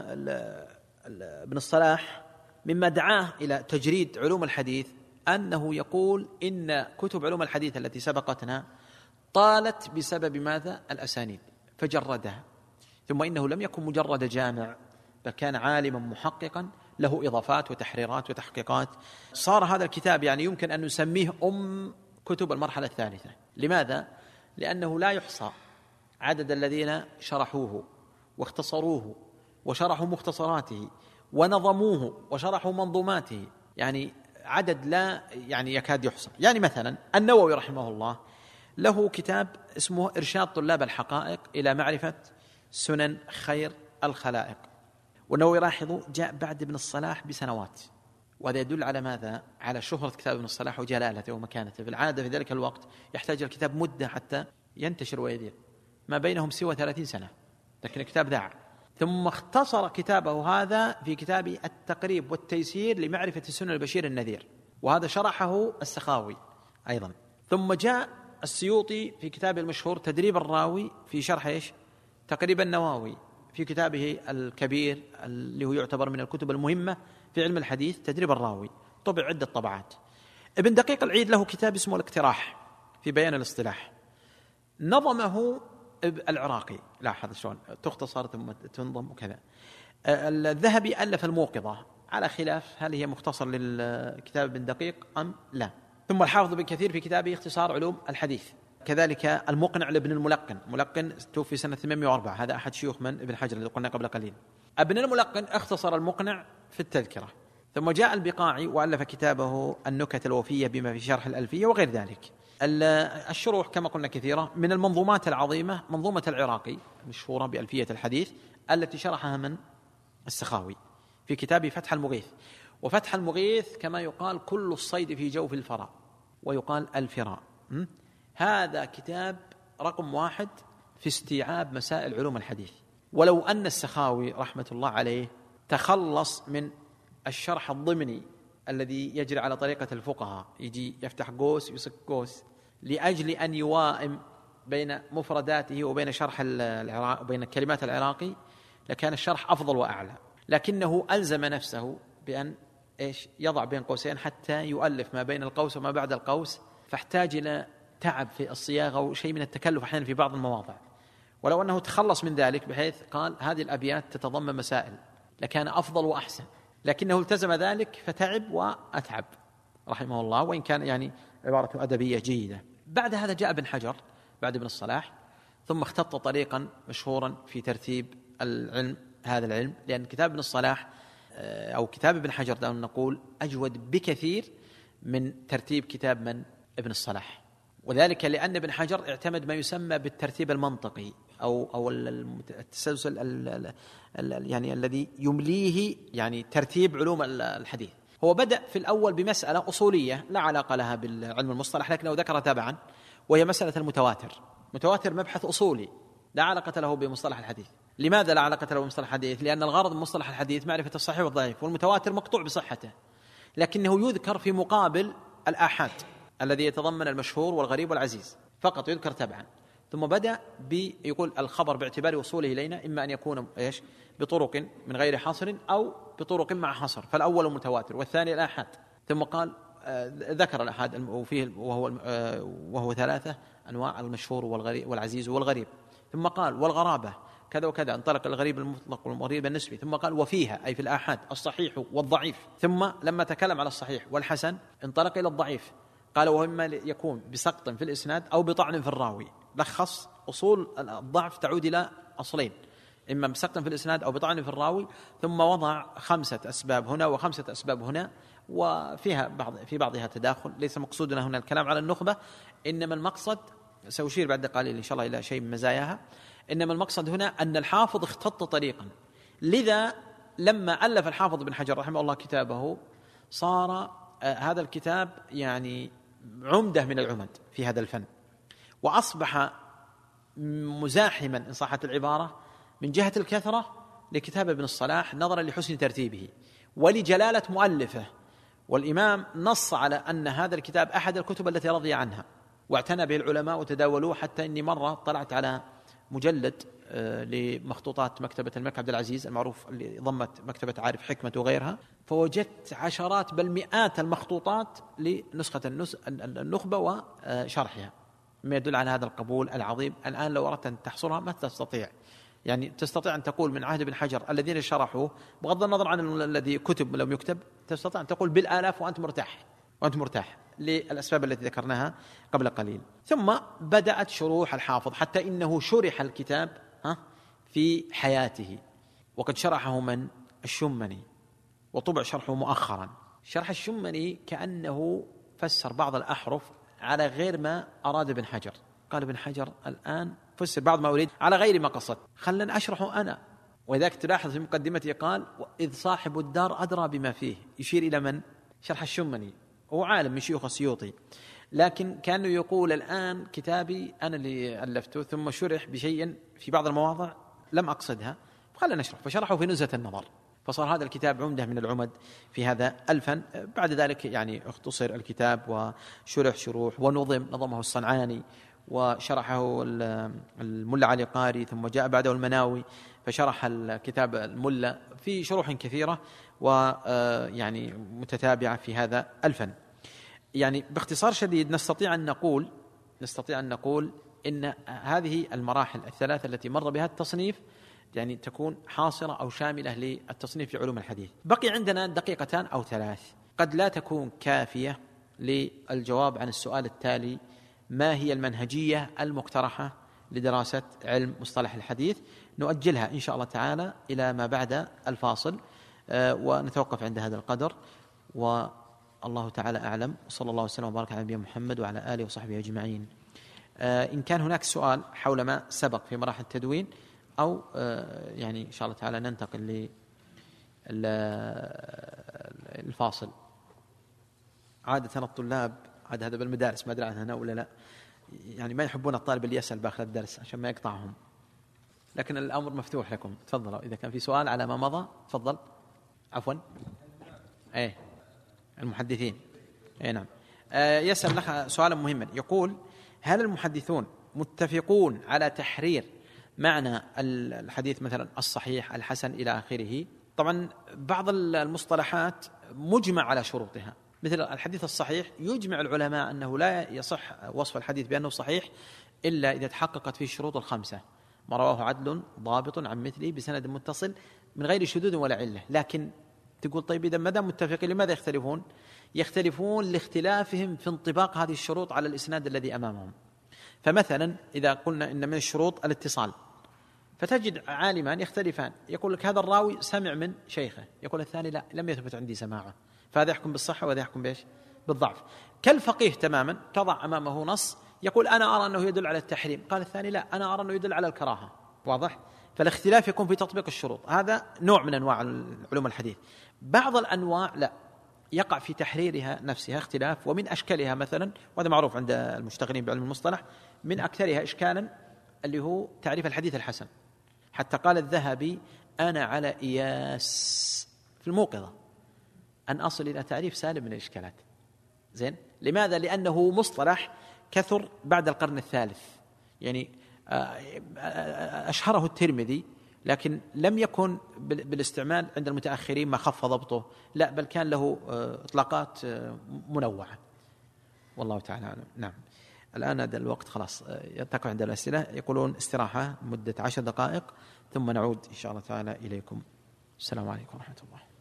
ابن الصلاح مما دعاه إلى تجريد علوم الحديث أنه يقول إن كتب علوم الحديث التي سبقتنا طالت بسبب ماذا؟ الأسانيد، فجردها. ثم إنه لم يكن مجرد جامع، بل كان عالما محققا له إضافات وتحريرات وتحقيقات. صار هذا الكتاب يمكن أن نسميه كتب المرحلة الثالثة. لماذا؟ لأنه لا يحصى عدد الذين شرحوه واختصروه وشرحوا مختصراته ونظموه وشرحوا منظوماته، عدد لا يكاد يحصى. مثلا النووي رحمه الله له كتاب اسمه إرشاد طلاب الحقائق إلى معرفة سنن خير الخلائق، والنووي لاحظوا جاء بعد ابن الصلاح بسنوات، وهذا يدل على ماذا؟ على شهرة كتاب ابن الصلاح وجلالته ومكانته. في العادة في ذلك الوقت يحتاج الكتاب مدة حتى ينتشر ويذيع، ما بينهم سوى 30 سنة، لكن الكتاب ذاع. ثم اختصر كتابه هذا في كتاب التقريب والتيسير لمعرفة سنن البشير النذير، وهذا شرحه السخاوي أيضا. ثم جاء السيوطي في كتابه المشهور تدريب الراوي في شرح تقريب النووي في كتابه الكبير اللي هو يعتبر من الكتب المهمة في علم الحديث تدريب الراوي، طبع عدة طبعات. ابن دقيق العيد له كتاب اسمه الاقتراح في بيان الاصطلاح، نظمه العراقي، لاحظ شلون تختصر ثم تنظم وكذا. الذهبي ألف الموقظة، على خلاف هل هي مختصر للكتاب ابن دقيق أم لا. ثم الحافظ بن كثير في كتابه اختصار علوم الحديث، كذلك المقنع لابن الملقن توفي سنة 804، هذا أحد شيوخ من ابن حجر الذي قلنا قبل قليل. ابن الملقن اختصر المقنع في التذكرة. ثم جاء البقاعي وألف كتابه النكت الوفية بما في شرح الألفية وغير ذلك. الشروح كما قلنا كثيرة. من المنظومات العظيمة منظومة العراقي مشهورة بألفية الحديث التي شرحها من السخاوي في كتابه فتح المغيث. وفتح المغيث كما يقال كل الصيد في جوف الفراء، ويقال الفراء. هذا كتاب رقم 1 في استيعاب مسائل علوم الحديث. ولو أن السخاوي رحمة الله عليه تخلص من الشرح الضمني الذي يجري على طريقة الفقهاء، يجي يفتح قوس يسك قوس لأجل أن يوائم بين مفرداته وبين شرح وبين كلمات العراقي، لكان الشرح أفضل وأعلى. لكنه ألزم نفسه بأن يضع بين قوسين حتى يؤلف ما بين القوس وما بعد القوس، فاحتاج إلى تعب في الصياغة وشيء من التكلف أحيانا في بعض المواضع. ولو أنه تخلص من ذلك بحيث قال هذه الأبيات تتضمن مسائل لكان أفضل وأحسن، لكنه التزم ذلك فتعب وأتعب رحمه الله، وإن كان يعني عبارة أدبية جيدة. بعد هذا جاء ابن حجر بعد ابن الصلاح، ثم اختط طريقا مشهورا في ترتيب العلم، هذا العلم، لأن كتاب ابن الصلاح أو كتاب ابن حجر دعنا نقول أجود بكثير من ترتيب كتاب من ابن الصلاح، وذلك لأن ابن حجر اعتمد ما يسمى بالترتيب المنطقي أو التسلسل يعني الذي يمليه يعني ترتيب علوم الحديث. هو بدأ في الأول بمسألة أصولية لا علاقة لها بالعلم المصطلح، لكنه ذكر تبعا، وهي مسألة المتواتر. متواتر مبحث أصولي لا علاقة له بمصطلح الحديث. لماذا لا علاقة له بمصطلح الحديث؟ لأن الغرض من مصطلح الحديث معرفة الصحيح والضعيف، والمتواتر مقطوع بصحته، لكنه يذكر في مقابل الآحاد الذي يتضمن المشهور والغريب والعزيز، فقط يذكر تبعا. ثم بدأ يقول الخبر باعتبار وصوله إلينا إما أن يكون بطرق من غير حصر أو بطرق مع حصر، فالأول متواتر والثاني الآحاد. ثم قال ذكر الآحاد وفيه وهو 3 أنواع: المشهور والغريب والعزيز والغريب. ثم قال والغرابة كذا وكذا، انطلق الغريب المطلق والغريب النسبي. ثم قال وفيها أي في الآحاد الصحيح والضعيف. ثم لما تكلم على الصحيح والحسن انطلق إلى الضعيف، قال وإما يكون بسقط في الإسناد أو بطعن في الراوي. لخص أصول الضعف تعود إلى أصلين: إما بسقط في الإسناد أو بطعن في الراوي. ثم وضع 5 أسباب هنا و5 أسباب هنا، وفيها في بعضها تداخل. ليس مقصودنا هنا الكلام على النخبة، إنما المقصد سأشير بعد قليل إن شاء الله إلى شيء من مزاياها. إنما المقصد هنا أن الحافظ اختط طريقا، لذا لما ألف الحافظ بن حجر رحمه الله كتابه صار هذا الكتاب يعني عمدة من العمد في هذا الفن، وأصبح مزاحما إن صحت العبارة من جهة الكثرة لكتاب ابن الصلاح نظرا لحسن ترتيبه ولجلالة مؤلفه. والإمام نص على أن هذا الكتاب أحد الكتب التي رضي عنها واعتنى به العلماء وتداولوه، حتى إني مرة طلعت على مجلد لمخطوطات مكتبة الملك عبد العزيز المعروف اللي ضمت مكتبة عارف حكمة وغيرها، فوجدت عشرات بل مئات المخطوطات لنسخة النخبة وشرحها، ما يدل على هذا القبول العظيم. الآن لو أردت أن تحصرها ما تستطيع، يعني تستطيع أن تقول من عهد ابن حجر الذين شرحوه بغض النظر عن الذي كتب لم يكتب، تستطيع أن تقول بالآلاف وأنت مرتاح للأسباب التي ذكرناها قبل قليل. ثم بدأت شروح الحافظ، حتى إنه شرح الكتاب في حياته، وقد شرحه من الشمني وطبع شرحه مؤخرا. شرح الشمني كأنه فسر بعض الأحرف على غير ما أراد ابن حجر. قال ابن حجر الآن فسر بعض ما أريد على غير ما قصد، خلنا أشرحه أنا. وذلك تلاحظ في مقدمته قال إذ صاحب الدار أدرى بما فيه، يشير إلى من؟ شرح الشمني، هو عالم من شيوخ السيوطي، لكن كانوا يقول الآن كتابي أنا اللي ألفته ثم شرح بشيء في بعض المواضع لم أقصدها، فخلنا نشرح. فشرحه في نزهة النظر، فصار هذا الكتاب عمدة من العمد في هذا الفن. بعد ذلك يعني اختصر الكتاب وشرح شروح ونظمه الصنعاني وشرحه الملا علي قاري، ثم جاء بعده المناوي فشرح الكتاب الملا في شروح كثيرة ويعني متتابعة في هذا الفن. يعني باختصار شديد نستطيع أن نقول إن هذه المراحل الثلاثة التي مر بها التصنيف يعني تكون حاصرة أو شاملة للتصنيف في علوم الحديث. بقي عندنا دقيقتان أو ثلاث قد لا تكون كافية للجواب عن السؤال التالي: ما هي المنهجية المقترحة لدراسة علم مصطلح الحديث؟ نؤجلها إن شاء الله تعالى إلى ما بعد الفاصل، ونتوقف عند هذا القدر، والله تعالى أعلم. صلى الله وسلم وبارك على نبينا محمد وعلى آله وصحبه أجمعين. إن كان هناك سؤال حول ما سبق في مراحل التدوين أو يعني إن شاء الله تعالى ننتقل للفاصل. عادة الطلاب هذا بالمدارس، ما أدري عنها هنا ولا لا، يعني ما يحبون الطالب اللي يسأل باخر الدرس عشان ما يقطعهم، لكن الأمر مفتوح لكم، تفضلوا إذا كان في سؤال على ما مضى. تفضل. عفوا. المحدثين. نعم. يسأل لك سؤالا مهما، يقول: هل المحدثون متفقون على تحرير معنى الحديث مثلا الصحيح الحسن إلى آخره؟ طبعا بعض المصطلحات مجمع على شروطها، مثل الحديث الصحيح يجمع العلماء أنه لا يصح وصف الحديث بأنه صحيح إلا إذا تحققت فيه الشروط الخمسة: ما رواه عدل ضابط عن مثله بسند متصل من غير شذوذ ولا علة. لكن تقول طيب إذا ما دام متفقين لماذا يختلفون؟ يختلفون لاختلافهم في انطباق هذه الشروط على الإسناد الذي أمامهم. فمثلا إذا قلنا إن من الشروط الاتصال، فتجد عالمان يختلفان، يقول لك هذا الراوي سمع من شيخه، يقول الثاني لا، لم يثبت عندي سماعه، فهذا يحكم بالصحة وهذا يحكم بإيش؟ بالضعف. كالفقيه تماما، تضع أمامه نص يقول أنا أرى أنه يدل على التحريم، قال الثاني لا، أنا أرى أنه يدل على الكراهة. واضح؟ فالاختلاف يكون في تطبيق الشروط. هذا نوع من أنواع علوم الحديث. بعض الأنواع لا، يقع في تحريرها نفسها اختلاف. ومن أشكالها مثلا، وهذا معروف عند المشتغلين بعلم المصطلح، من أكثرها إشكالا اللي هو تعريف الحديث الحسن. حتى قال الذهبي: أنا على إياس في الموقظة أن أصل إلى تعريف سالم من الإشكالات. زين؟ لماذا؟ لأنه مصطلح كثر بعد القرن الثالث، يعني أشهره الترمذي، لكن لم يكن بالاستعمال عند المتأخرين ما خف ضبطه، لا، بل كان له إطلاقات منوعة، والله تعالى أعلم. نعم. الآن هذا الوقت خلاص يتقع عند الأسئلة. يقولون استراحة مدة 10 دقائق ثم نعود إن شاء الله تعالى إليكم. السلام عليكم ورحمة الله.